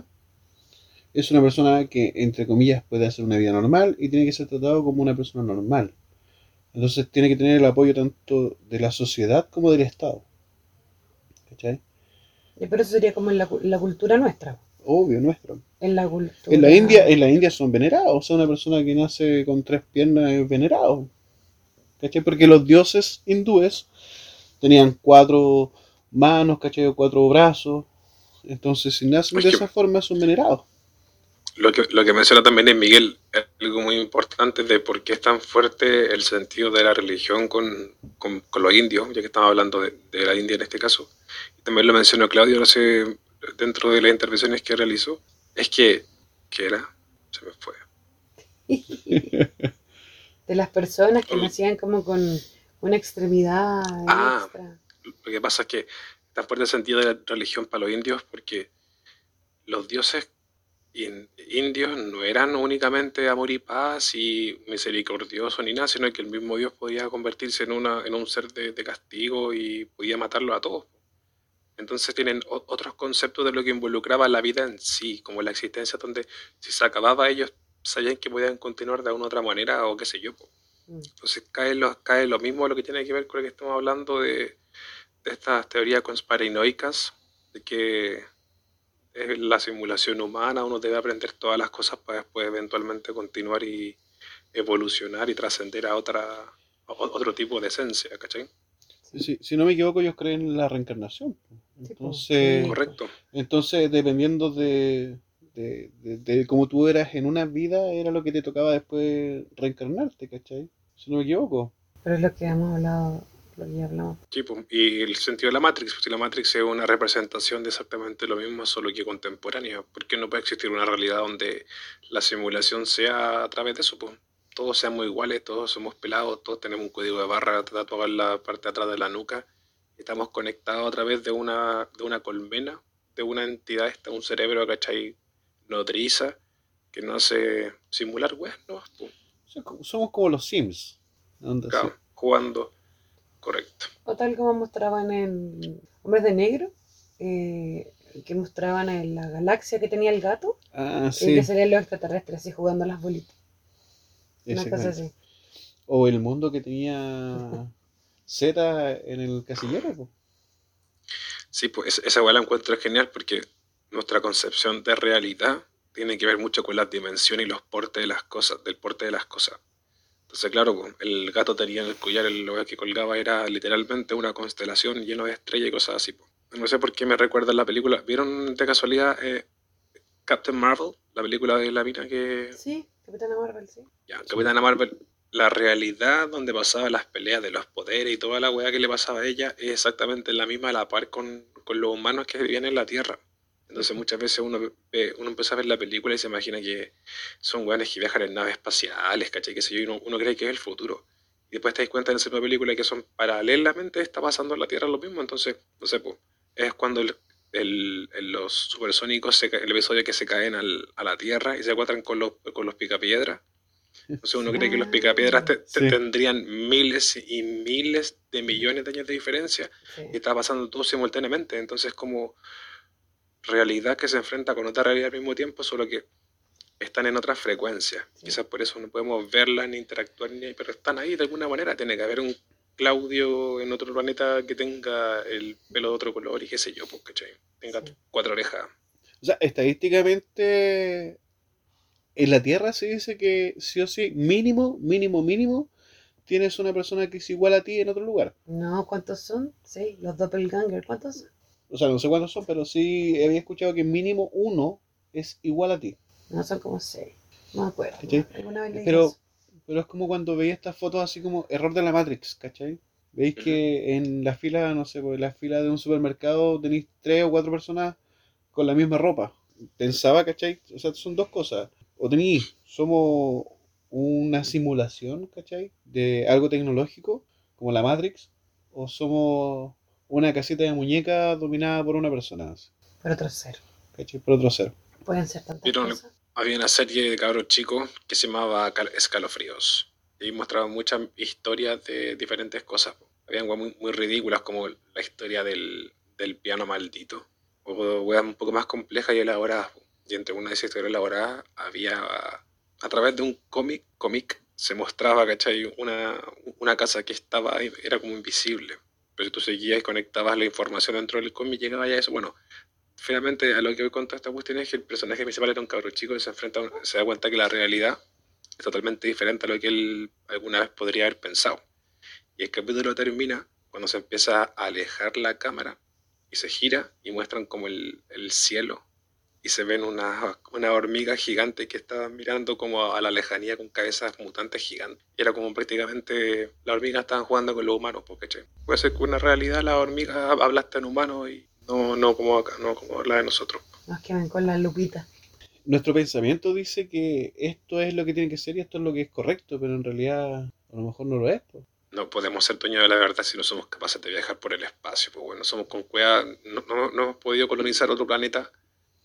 es una persona que, entre comillas, puede hacer una vida normal y tiene que ser tratado como una persona normal. Entonces tiene que tener el apoyo tanto de la sociedad como del Estado. ¿Cachai? Pero eso sería como en la, la cultura nuestra. Obvio, nuestro. En la cultura... En la India, en la India son venerados. O sea, una persona que nace con tres piernas es venerado. ¿Cachai? Porque los dioses hindúes tenían cuatro manos, ¿cachai? O cuatro brazos. Entonces, si nacen de esa forma, son venerados. Lo que, lo que menciona también es Miguel, es algo muy importante de por qué es tan fuerte el sentido de la religión con, con, con los indios, ya que estamos hablando de, de la India en este caso. Y también lo mencionó Claudio, no sé, dentro de las intervenciones que realizó, es que, ¿qué era? Se me fue. De las personas que nacían como con una extremidad ah, extra. Lo que pasa es que tan fuerte el sentido de la religión para los indios porque los dioses in- indios no eran únicamente amor y paz y misericordioso ni nada, sino que el mismo Dios podía convertirse en, una, en un ser de, de castigo y podía matarlos a todos. Entonces tienen o- otros conceptos de lo que involucraba la vida en sí, como la existencia donde si se acababa ellos sabían que podían continuar de alguna otra manera o qué sé yo. Po. Mm. Entonces cae lo, cae lo mismo a lo que tiene que ver con lo que estamos hablando de, de estas teorías conspiranoicas, de que es la simulación humana, uno debe aprender todas las cosas para después eventualmente continuar y evolucionar y trascender a otra a otro tipo de esencia, ¿cachai? Si, si no me equivoco, ellos creen en la reencarnación. Sí, po, Entonces, sí, po. Correcto. entonces dependiendo de, de, de, de cómo tú eras en una vida, era lo que te tocaba después reencarnarte, ¿cachai? Si no me equivoco. Pero es lo que hemos hablado, lo que ya hablamos. Sí, pues, y el sentido de la Matrix, pues si la Matrix es una representación de exactamente lo mismo, solo que contemporánea, porque no puede existir una realidad donde la simulación sea a través de eso, pues todos seamos iguales, todos somos pelados, todos tenemos un código de barra tatuado en la parte de atrás de la nuca, estamos conectados a través de una, de una colmena, de una entidad, esta, un cerebro, ¿cachai? Nodriza, que no hace simular weas, ¿no? Pues, O sea, como- somos como los Sims. Onda, claro, sí. jugando, correcto. O tal como mostraban en Hombres de Negro, eh, que mostraban en la galaxia que tenía el gato, Ah, y sí. que salían los extraterrestres así jugando a las bolitas. Una cosa Exactamente. así. O el mundo que tenía Z en el casillero, po. Sí, pues esa- esa weá la encuentro genial porque nuestra concepción de realidad tiene que ver mucho con las dimensiones y los portes de las cosas, del porte de las cosas. Entonces, claro, pues, el gato tenía en el collar, el weá que colgaba era literalmente una constelación llena de estrellas y cosas así. Pues. No sé por qué me recuerda la película. ¿Vieron de casualidad eh, Captain Marvel? La película de la mina que... Sí, Capitana Marvel, sí. Ya, Sí. Capitana Marvel. La realidad donde pasaban las peleas de los poderes y toda la weá que le pasaba a ella es exactamente la misma a la par con, con los humanos que vivían en la Tierra. Entonces muchas veces uno, ve- uno empieza a ver la película y se imagina que son weones que viajan en naves espaciales, ¿cachai? Que sé yo, y uno, uno cree que es el futuro. Y después te das cuenta en esa misma película que son paralelamente está pasando en la Tierra lo mismo. Entonces, no sé, pues, es cuando el, el- el- los supersónicos, se ca- el episodio que se caen al- a la Tierra y se encuentran con los, con los picapiedras. Entonces uno cree que los picapiedras te- te- Sí. tendrían miles y miles de millones de años de diferencia Sí. y está pasando todo simultáneamente. Entonces como realidad que se enfrenta con otra realidad al mismo tiempo, solo que están en otras frecuencias. Sí. Quizás por eso no podemos verlas ni interactuar, ni, pero están ahí de alguna manera. Tiene que haber un Claudio en otro planeta que tenga el pelo de otro color y qué sé yo, pues, ¿cachai? Tenga Sí. cuatro orejas. O sea, estadísticamente en la Tierra se dice que sí o sí, mínimo, mínimo, mínimo, tienes una persona que es igual a ti en otro lugar. No, ¿cuántos son? Sí, los doppelganger, ¿cuántos son? O sea, no sé cuántos son, pero sí había escuchado que mínimo uno es igual a ti. No, son como seis. No me acuerdo. ¿Cachai? ¿no? Alguna vez leí Pero, eso. pero es como cuando veía estas fotos así como error de la Matrix, ¿cachai? Veis Ujú. que en la fila, no sé, pues, en la fila de un supermercado tenéis tres o cuatro personas con la misma ropa. Pensaba, ¿cachai? O sea, son dos cosas. O tenéis, somos una simulación, ¿cachai? De algo tecnológico, como la Matrix, o somos una casita de muñeca dominada por una persona, así, Por otro ser. ¿cachai? Por otro ser. Pueden ser tantas ¿Vieron? cosas. Había una serie de cabros chicos que se llamaba Cal- Escalofríos. Y mostraban muchas historias de diferentes cosas. Habían weas muy, muy ridículas como la historia del, del piano maldito. O weas un poco más complejas y elaboradas. Y entre una de esas historias elaboradas había, a través de un cómic, cómic se mostraba, ¿cachai? Una, una casa que estaba ahí, era como invisible. Pero si tú seguías y conectabas la información dentro del cómic, llegaba ya a eso. Bueno, finalmente a lo que voy con toda esta cuestión es que el personaje principal era un cabro chico y se enfrenta, a un- se da cuenta que la realidad es totalmente diferente a lo que él alguna vez podría haber pensado. Y el capítulo termina cuando se empieza a alejar la cámara y se gira y muestran como el, el cielo y se ven una, una hormiga gigante que está mirando como a la lejanía con cabezas mutantes gigantes. Y era como prácticamente las hormigas estaban jugando con los humanos, porque che, puede ser que una realidad la hormiga habla hasta en humano y no, no como acá, no como la de nosotros. Nos quedan con la lupita. Nuestro pensamiento dice que esto es lo que tiene que ser y esto es lo que es correcto, pero en realidad a lo mejor no lo es, pues. No podemos ser dueños de la verdad si no somos capaces de viajar por el espacio. Pues bueno, somos con cueva, no, no, no hemos podido colonizar otro planeta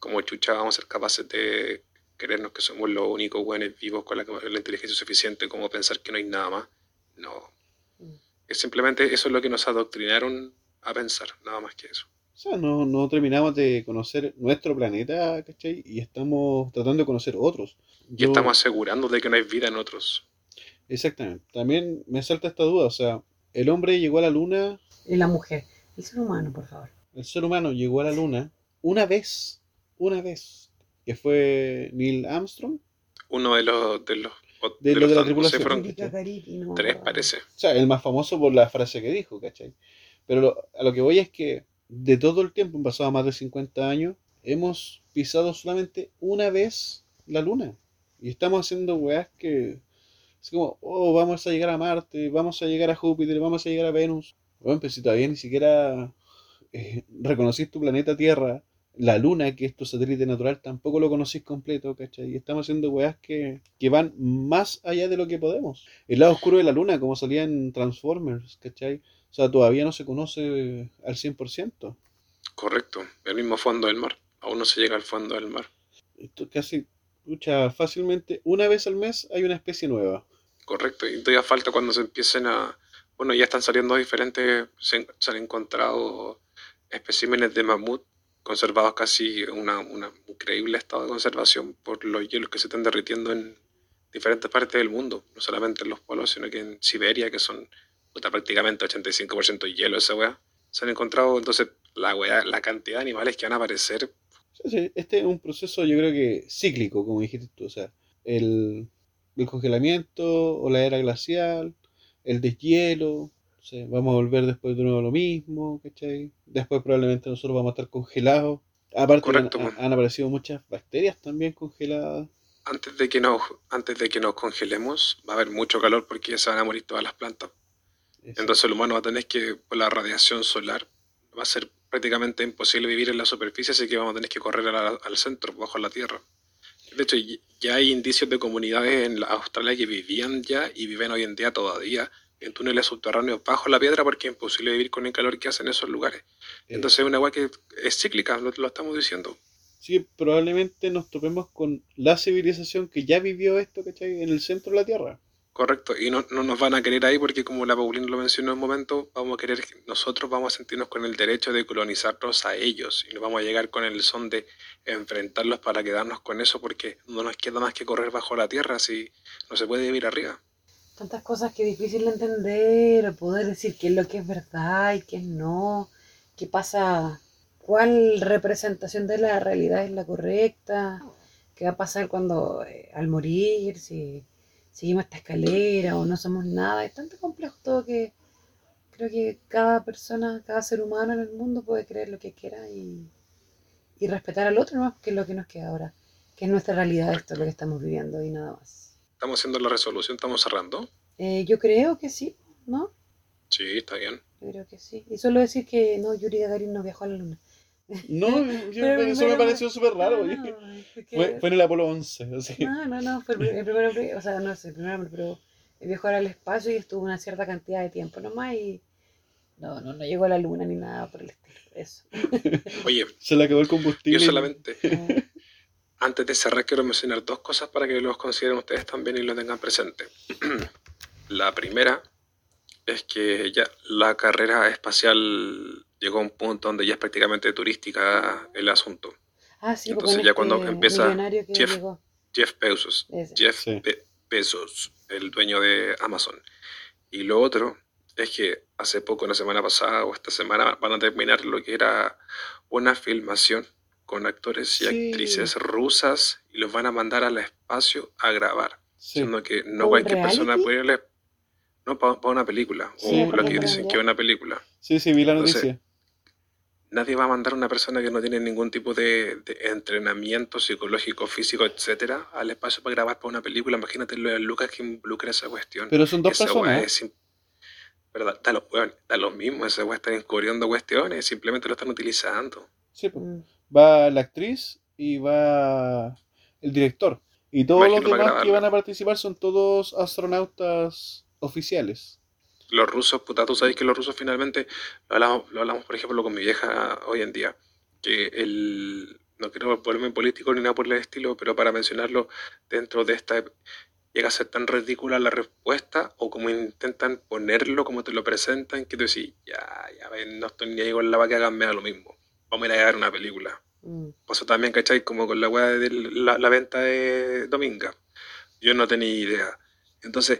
como chucha vamos a ser capaces de creernos que somos los únicos buenos vivos con la, la inteligencia suficiente como pensar que no hay nada más. No. Mm. Es simplemente eso es lo que nos adoctrinaron a pensar, nada más que eso. O sea, no, no terminamos de conocer nuestro planeta, ¿cachai? Y estamos tratando de conocer otros. Y Yo, estamos asegurando de que no hay vida en otros. exactamente. También me salta esta duda, o sea, el hombre llegó a la luna, Y la mujer, el ser humano, por favor. el ser humano llegó a la luna una vez, una vez, que fue Neil Armstrong. Uno de los de los De de lo los de la tantos, tripulación. se fueron Yuri Gagarin, no. tres, parece. O sea, el más famoso por la frase que dijo, ¿cachai? Pero lo- a lo que voy es que de todo el tiempo, han pasado más de cincuenta años, hemos pisado solamente una vez la luna. Y estamos haciendo weas que... Es como, oh, vamos a llegar a Marte, vamos a llegar a Júpiter, vamos a llegar a Venus. Bueno, pues si todavía ni siquiera eh, reconocís tu planeta Tierra, la luna, que es tu satélite natural, tampoco lo conocís completo, ¿cachai? Y estamos haciendo weas que, que van más allá de lo que podemos. El lado oscuro de la luna, como salía en Transformers, ¿cachai? O sea, todavía no se conoce al cien por ciento. Correcto, el mismo fondo del mar. Aún no se llega al fondo del mar. Esto casi, pucha, fácilmente, una vez al mes hay una especie nueva. Correcto, y todavía falta cuando se empiecen a... Bueno, ya están saliendo diferentes... Se, se han encontrado especímenes de mamut conservados casi en una, una increíble estado de conservación por los hielos que se están derritiendo en diferentes partes del mundo. No solamente en los polos, sino que en Siberia, que son puta, prácticamente ochenta y cinco por ciento hielo esa weá. Se han encontrado, entonces, la weá, la cantidad de animales que van a aparecer. Sí, sí, este es un proceso, yo creo que cíclico, como dijiste tú. O sea, el, el congelamiento o la era glacial, el deshielo. O sea, vamos a volver después de nuevo a lo mismo, ¿cachai? Después probablemente nosotros vamos a estar congelados. Aparte, han, Correcto, han- han aparecido muchas bacterias también congeladas. antes de que nos, antes de que nos congelemos, va a haber mucho calor porque se van a morir todas las plantas. Exacto. Entonces el humano va a tener que, por la radiación solar, va a ser prácticamente imposible vivir en la superficie, así que vamos a tener que correr a la- al centro, bajo la tierra. De hecho, y- ya hay indicios de comunidades en la Australia que vivían ya y viven hoy en día todavía en túneles subterráneos bajo la piedra porque es imposible vivir con el calor que hacen esos lugares. Eh, Entonces es una agua que es cíclica, lo, lo estamos diciendo. Sí, probablemente nos topemos con la civilización que ya vivió esto, ¿cachai? En el centro de la Tierra. Correcto, y no, no nos van a querer ahí porque como la Paulina lo mencionó en un momento, vamos a querer, nosotros vamos a sentirnos con el derecho de colonizarlos a ellos y nos vamos a llegar con el son de enfrentarlos para quedarnos con eso porque no nos queda más que correr bajo la tierra si no se puede vivir arriba. Tantas cosas que es difícil de entender, poder decir qué es lo que es verdad y qué no, qué pasa, cuál representación de la realidad es la correcta, qué va a pasar cuando eh, al morir, si seguimos esta escalera o no somos nada. Es tanto complejo todo que creo que cada persona, cada ser humano en el mundo puede creer lo que quiera y, y respetar al otro, ¿no? Que es lo que nos queda ahora, que es nuestra realidad, esto es lo que estamos viviendo y nada más. Estamos haciendo la resolución, estamos cerrando. Eh, yo creo que sí, ¿no? Sí, está bien. Yo creo que sí. Y solo decir que no, Yuri Gagarin no viajó a la luna. No, yo- Pero eso me primero- pareció súper raro. No, oye. no, es que- Fue, fue en el Apolo once, así. no, no, no, fue el, pri- el primero, pri- o sea, no sé, el primero, pero él viajó al espacio y estuvo una cierta cantidad de tiempo nomás y no, no, no llegó a la luna ni nada por el estilo. Eso. Oye, Se le acabó el combustible. yo solamente, Eh, antes de cerrar, quiero mencionar dos cosas para que los consideren ustedes también y lo tengan presente. La primera es que ya la carrera espacial llegó a un punto donde ya es prácticamente turística el asunto. Ah, sí, Entonces porque ya este cuando empieza millonario que Jeff- llegó. Jeff Bezos, Ese. Jeff Sí. Be- Bezos, el dueño de Amazon. Y lo otro es que hace poco, la semana pasada o esta semana, van a terminar lo que era una filmación con actores y Sí. actrices rusas y los van a mandar al espacio a grabar. Sí. Siendo que no ¿Un cualquier reality? persona puede ir al esp- no para una película, Sí, o lo para que una dicen película. que es una película. Sí, sí, vi la Entonces, noticia. Nadie va a mandar a una persona que no tiene ningún tipo de, de entrenamiento psicológico, físico, etcétera, al espacio para grabar para una película. Imagínate lo de Lucas que involucra esa cuestión. Pero son dos Esa weá personas. es sim- pero da, da lo, weón, da lo mismo, esa weá está encubriendo cuestiones, simplemente lo están utilizando. Sí, pues. Mm. Va la actriz y va el director. Y todos Imagino los para demás que grabarla. van a participar son todos astronautas oficiales. Los rusos, puta, tú sabes que los rusos finalmente, lo hablamos, lo hablamos por ejemplo con mi vieja hoy en día, que el, no quiero volverme político ni nada por el estilo, pero para mencionarlo, dentro de esta llega a ser tan ridícula la respuesta o como intentan ponerlo, como te lo presentan, que tú decís, ya, ya ven, no estoy ni ahí con la vaca, hagan, me da lo mismo. Vamos a ir a ver una película. Mm. Pasó también, ¿cachai? Como con la weá de la, la venta de Dominga. Yo no tenía idea. Entonces,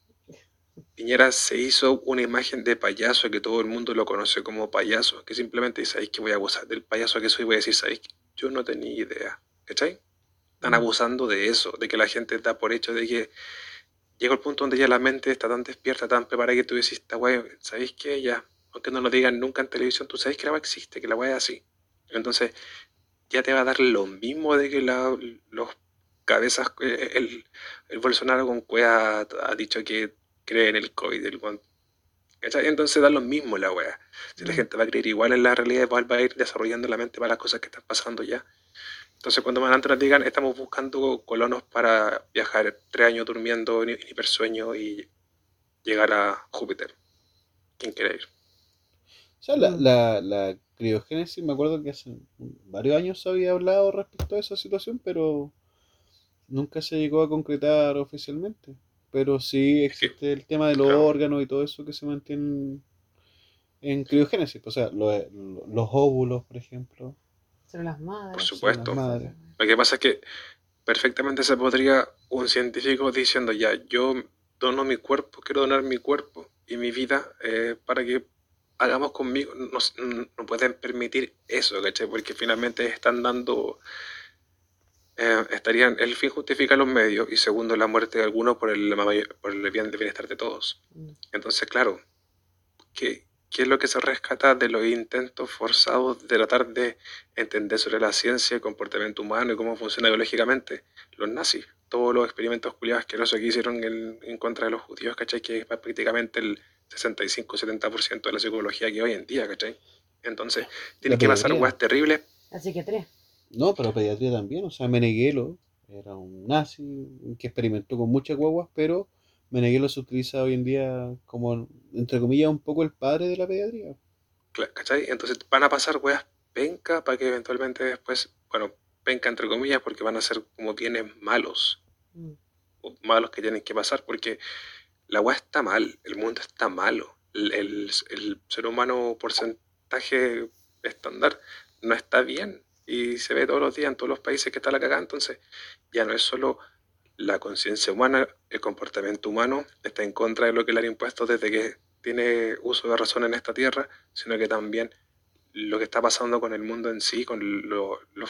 Piñera se hizo una imagen de payaso que todo el mundo lo conoce como payaso, que simplemente dice, ¿sabéis que voy a abusar del payaso que soy? Voy a decir, ¿sabéis que yo no tenía idea? ¿Cachai? Están Mm. abusando de eso, de que la gente da por hecho de que llega el punto donde ya la mente está tan despierta, tan preparada que tú decís, esta weá, ¿sabéis qué? Ya, aunque no lo digan nunca en televisión, tú sabes que la weá existe, que la weá es así. Entonces, ya te va a dar lo mismo de que la, los cabezas, eh, el, el Bolsonaro con cueva ha dicho que cree en el COVID, el weón, ¿cachai? Entonces da lo mismo la weá. Si la Mm. gente va a creer igual en la realidad, igual va a ir desarrollando la mente para las cosas que están pasando ya. Entonces cuando más adelante nos digan, estamos buscando colonos para viajar tres años durmiendo en en hipersueño y llegar a Júpiter. ¿Quién quiere ir? O sea, la, Mm. la, la criogénesis, me acuerdo que hace varios años se había hablado respecto a esa situación, pero nunca se llegó a concretar oficialmente. Pero sí Es que, existe el tema de los claro, órganos y todo eso que se mantienen en criogénesis. O sea, lo- los óvulos, por ejemplo, Son las por madres. son las supuesto. madres. Lo que pasa es que perfectamente se podría un científico diciendo, ya, yo dono mi cuerpo, quiero donar mi cuerpo y mi vida eh, para que hagamos conmigo. No, no pueden permitir eso, ¿cachai? Porque finalmente están dando, eh, estarían, el fin justifica los medios y segundo, la muerte de algunos por el, por el bien, bienestar de todos. Mm. Entonces, claro, ¿qué, ¿qué es lo que se rescata de los intentos forzados de tratar de entender sobre la ciencia, el comportamiento humano y cómo funciona biológicamente? Los nazis, todos los experimentos culiados asquerosos que hicieron en, en contra de los judíos, ¿cachai? Que es prácticamente el sesenta y cinco setenta por ciento de la psicología que hay hoy en día, ¿cachai? Entonces, La tienen que pasar pediatría. weas terribles. Así que tres. No, pero pediatría también. O sea, Meneghello era un nazi que experimentó con muchas guaguas, pero Meneghello se utiliza hoy en día como, entre comillas, un poco el padre de la pediatría. Cla- ¿Cachai? Entonces van a pasar weas penca para que eventualmente después, bueno, penca entre comillas, porque van a ser como bienes malos, Mm. o malos que tienen que pasar, porque la wea está mal, el mundo está malo, el, el- el ser humano porcentaje estándar no está bien y se ve todos los días en todos los países que está la cagada, entonces ya no es solo la conciencia humana, el comportamiento humano está en contra de lo que le han impuesto desde que tiene uso de razón en esta tierra, sino que también lo que está pasando con el mundo en sí, con lo- los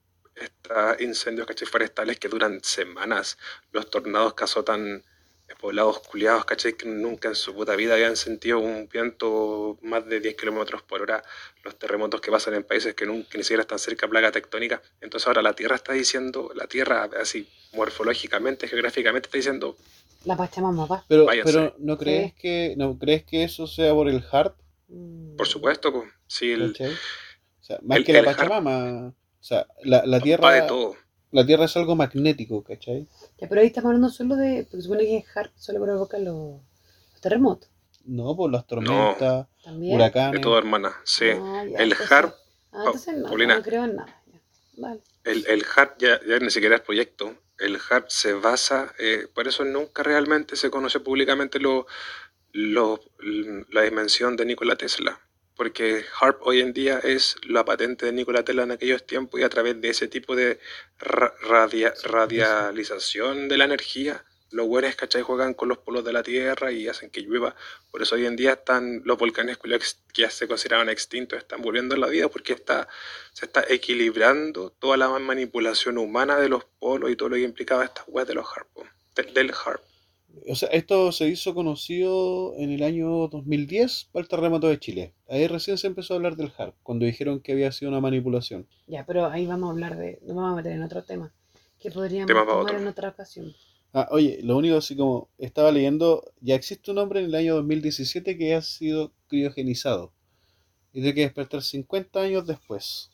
estos incendios, ¿cachai? Forestales que duran semanas, los tornados que azotan poblados culiados, ¿cachai? Que nunca en su puta vida habían sentido un viento más de diez kilómetros por hora, los terremotos que pasan en países que, nunca, que ni siquiera están cerca de placa tectónica. Entonces ahora la Tierra está diciendo, la Tierra así morfológicamente, geográficamente está diciendo, La Pachamama va. Pero, váyanse. pero ¿no crees Sí. que no crees que eso sea por el HARP? Mm. Por supuesto, pues, si el, ¿Cachai? O sea, más el, que la el HARP Pachamama, o sea, la, la va de Tierra, todo. la Tierra es algo magnético, ¿cachai? Ya, pero ahí estamos hablando solo de. Porque supone que HARP solo provoca los, los terremotos. No, por las No, tormentas, También. de huracanes. todo, hermana. Sí. Ah, ya, El entonces- HARP, Ah, entonces no, Paulina. no creo en nada. Ya. Vale. El, el HARP ya, ya ni siquiera es proyecto. El HARP se basa, eh, por eso nunca realmente se conoce públicamente lo, lo- la dimensión de Nikola Tesla. Porque HARP hoy en día es la patente de Nikola Tesla en aquellos tiempos y a través de ese tipo de ra- radia- Sí, radialización de la energía, los güeyes, ¿cachai? Juegan con los polos de la Tierra y hacen que llueva. Por eso hoy en día están los volcanes culiados que ya se consideraban extintos, están volviendo a la vida porque está, se está equilibrando toda la manipulación humana de los polos y todo lo que implicaba estas weas de los HARP, po, de- del HARP. O sea, esto se hizo conocido en el año dos mil diez para el terremoto de Chile. Ahí recién se empezó a hablar del HARP, cuando dijeron que había sido una manipulación. Ya, pero ahí vamos a hablar de. Nos vamos a meter en otro tema. Que podríamos Tema para tomar otro. en otra ocasión. Ah, oye, lo único así como estaba leyendo, ya existe un hombre en el año dos mil diecisiete que ha sido criogenizado y tiene que despertar cincuenta años después.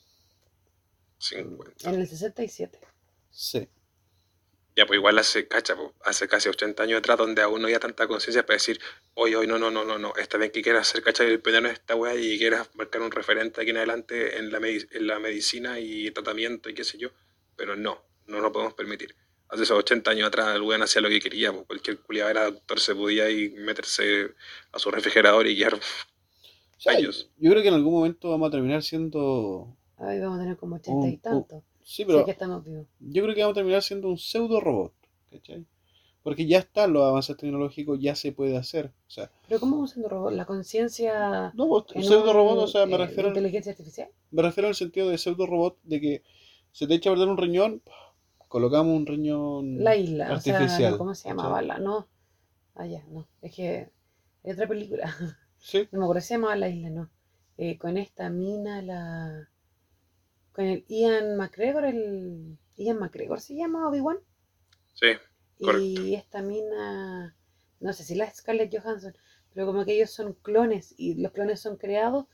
cincuenta. En el sesenta y siete. Sí. Ya, pues igual hace, cacha, po, hace casi ochenta años atrás donde aún no había tanta conciencia para decir, oye, oye, no, no, no, no, no, está bien que quieras ser, ¿cachai? El pionero de esta weá y quieras marcar un referente aquí en adelante en la, medi- en la medicina y tratamiento y qué sé yo, pero no, no lo podemos permitir. Hace esos ochenta años atrás el weón hacía lo que quería, pues, cualquier culiado era doctor, se podía ir meterse a su refrigerador y guiar O sea, yo, años. yo creo que en algún momento vamos a terminar siendo Ay, vamos a tener como ochenta un, y un- tantos. sí, Sé pero que estamos vivos. yo creo que vamos a terminar siendo un pseudo robot, ¿cachai? Porque ya están los avances tecnológicos, ya se puede hacer. O sea, Pero ¿cómo vamos siendo robot? La conciencia no, pues, en pseudo robot, o un, sea, me eh, de refiero, al- inteligencia artificial. me refiero al sentido de pseudo robot, de que se te echa a perder un riñón, colocamos un riñón La isla, o sea, no, artificial, ¿cómo se ¿cachai? llamaba? La, no, ah, ya, no, es que es otra película, Sí, no me acuerdo si se llamaba La isla, no. Eh, con esta mina, la, con el Ian McGregor, el Ian McGregor se llama Obi-Wan, Sí, correcto. y esta mina, no sé si la Scarlett Johansson, pero como que ellos son clones, y los clones son creados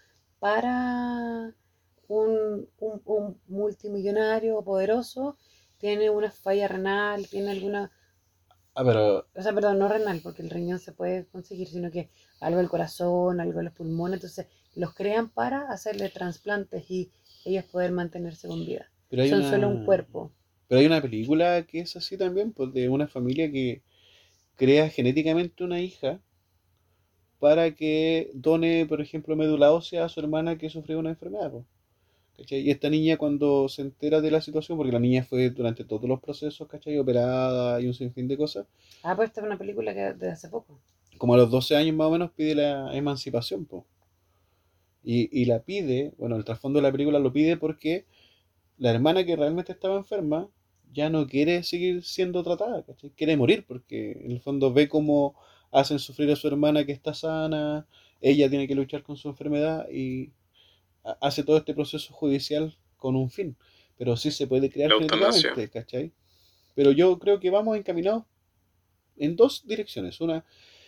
para un, un, un multimillonario poderoso, tiene una falla renal, tiene alguna. ah, pero O sea, perdón, no renal, porque el riñón se puede conseguir, sino que algo del corazón, algo de los pulmones, entonces los crean para hacerle trasplantes y ellos poder mantenerse con vida. Pero hay Son solo un una, cuerpo. pero hay una película que es así también, pues de una familia que crea genéticamente una hija para que done, por ejemplo, médula ósea a su hermana que sufrió una enfermedad, pues, ¿cachai? Y esta niña cuando se entera de la situación, porque la niña fue durante todos los procesos, ¿cachai? Operada y un sinfín de cosas, Ah, pues esta es una película que de hace poco. como a los doce años más o menos pide la emancipación, pues. Y, y la pide, bueno, el trasfondo de la película lo pide porque la hermana que realmente estaba enferma ya no quiere seguir siendo tratada, ¿cachai? Quiere morir porque en el fondo ve cómo hacen sufrir a su hermana que está sana, ella tiene que luchar con su enfermedad y ha- hace todo este proceso judicial con un fin. Pero sí se puede crear La eutanasia. genéticamente, ¿cachai? Pero yo creo que vamos encaminados en dos direcciones. Una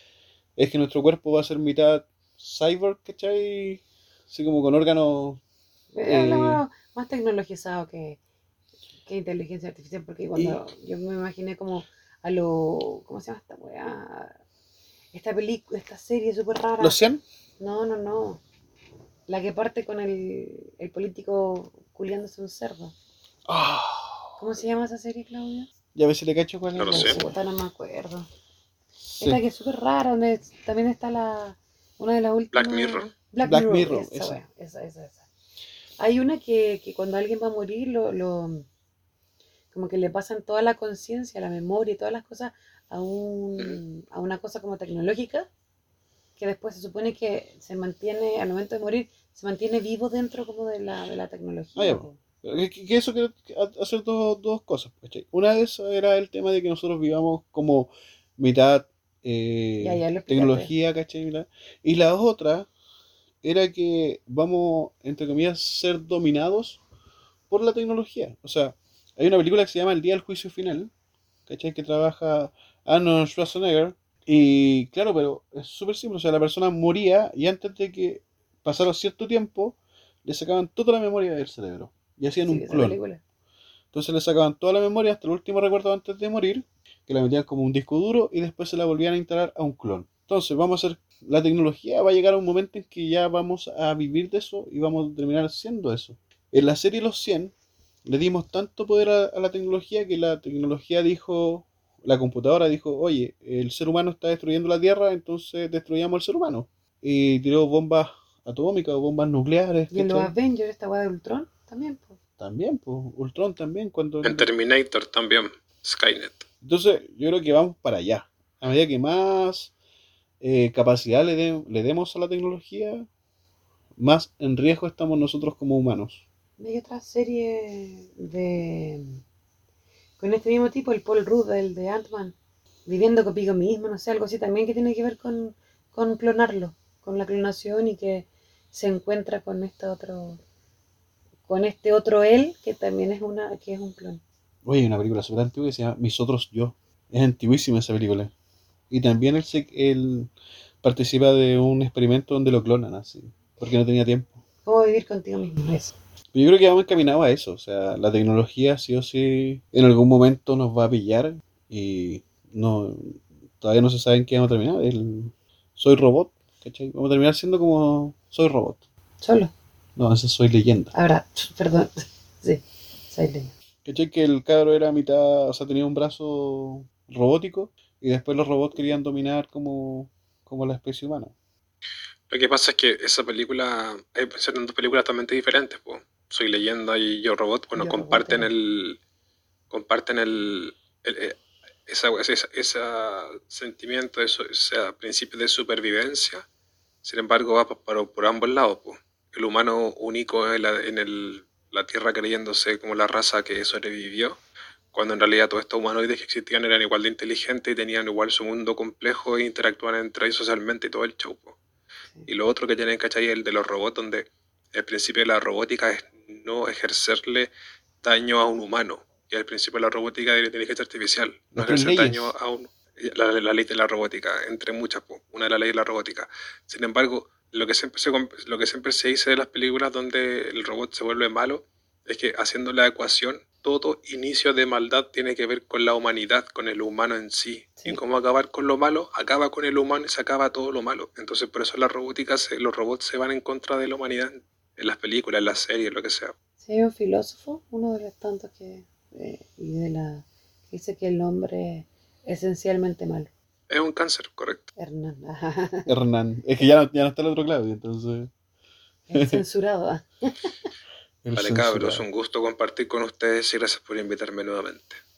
es que nuestro cuerpo va a ser mitad cyborg, ¿cachai? Así como con órganos. Eh, eh, Hablamos más tecnologizado que, que inteligencia artificial, porque y cuando yo me imaginé como a lo. ¿Cómo se llama esta weá? Esta película, esta serie súper los rara. cien. No, no, no. La que parte con el, el político culiándose un cerdo. Ah, ¿Cómo se llama esa serie, Claudia? ya ves si le cacho cuál No es lo la sé. wea. Puta, no me acuerdo. Sí. Esta que es súper rara, donde también está la. Una de las últimas. Black Mirror. Black, Black Mirror, Mirror, esa, esa. wea, esa, esa, esa. Hay una que, que cuando alguien va a morir, lo, lo como que le pasan toda la conciencia, la memoria y todas las cosas a, un, a una cosa como tecnológica, que después se supone que se mantiene, al momento de morir, se mantiene vivo dentro como de la, de la tecnología. Ah, ya, po. Que, que eso quiere hacer dos, dos cosas, ¿cachai? Una de esas era el tema de que nosotros vivamos como mitad eh, Ya, ya lo explicaste. tecnología, ¿cachai? Mitad- Y la otra era que vamos, entre comillas, ser dominados por la tecnología. O sea, hay una película que se llama El Día del Juicio Final, ¿cachai? Que trabaja Arnold Schwarzenegger. Y claro, pero es súper simple. O sea, la persona moría y antes de que pasara cierto tiempo, le sacaban toda la memoria del cerebro. Y hacían Sí, un esa clon. película. Entonces le sacaban toda la memoria hasta el último recuerdo antes de morir, que la metían como un disco duro y después se la volvían a instalar a un clon. Entonces vamos a hacer, la tecnología va a llegar a un momento en que ya vamos a vivir de eso y vamos a terminar siendo eso. En la serie Los cien le dimos tanto poder a, a la tecnología que la tecnología dijo, la computadora dijo, oye, el ser humano está destruyendo la Tierra, entonces destruyamos al ser humano. Y tiró bombas atómicas o bombas nucleares. Y en los ¿cachai? Avengers, esta weá de Ultron, también. Po. También, pues, Ultron también, cuando... En Terminator también. Skynet. Entonces, yo creo que vamos para allá. A medida que más eh, capacidad le, de- le demos a la tecnología, más en riesgo estamos nosotros como humanos. Hay otra serie de. Con este mismo tipo, el Paul Rudd, el de Ant-Man, viviendo conmigo mismo, no sé, algo así también que tiene que ver con, con clonarlo, con la clonación y que se encuentra con este otro. Con este otro él, que también es una que es un clon. Oye, hay una película súper antigua que se llama Mis Otros Yo. Es antiguísima esa película. Y también él, se, él participa de un experimento donde lo clonan así, porque no tenía tiempo. ¿Cómo vivir contigo mismo? Eso. Pero yo creo que vamos encaminados a eso. O sea, la tecnología sí o sí en algún momento nos va a pillar y no todavía no se sabe en qué vamos a terminar. El, Soy Robot, ¿cachai? Vamos a terminar siendo como Soy Robot. Solo. No, ese es Soy Leyenda. Ahora, perdón. Sí, soy leyenda. ¿Cachai? Que el cabro era mitad, o sea, tenía un brazo robótico y después los robots querían dominar como, como la especie humana. Lo que pasa es que esa película, hay son dos películas totalmente diferentes, po. Soy Leyenda y Yo Robot, bueno, Yo comparten Robot era- el, comparten el, el- eh, esa, esa, esa sentimiento, eso, ese principio de supervivencia. Sin embargo, va por, por- por ambos lados, po. El humano único en la, en el- la Tierra creyéndose como la raza que sobrevivió, cuando en realidad todos estos humanoides que existían eran igual de inteligentes y tenían igual su mundo complejo e interactuaban entre ellos socialmente y todo el show, po. Sí. Y lo otro que tienen, ¿cachai? El de los robots, donde el principio de la robótica es no ejercerle daño a un humano. Y el principio de la robótica de la inteligencia artificial, no Las tres ejercer leyes. daño a un... La, la ley de la robótica, entre muchas, po, una de las leyes de la robótica. Sin embargo, lo que, siempre se, com- lo que siempre se dice de las películas donde el robot se vuelve malo es que haciendo la ecuación, todo inicio de maldad tiene que ver con la humanidad, con el humano en sí. Sí. Y cómo acabar con lo malo, acaba con el humano y se acaba todo lo malo. Entonces por eso la robótica, se- los robots se van en contra de la humanidad en las películas, en las series, lo que sea. Sí, hay un filósofo, uno de los tantos que, eh, y de la, que dice que el hombre es esencialmente malo. Es un cáncer, correcto. Hernán. Hernán. Es que ya no, ya no está el otro Claudio, entonces. El censurado. ¿Ah? El Vale, censurado. cabros, un gusto compartir con ustedes y gracias por invitarme nuevamente.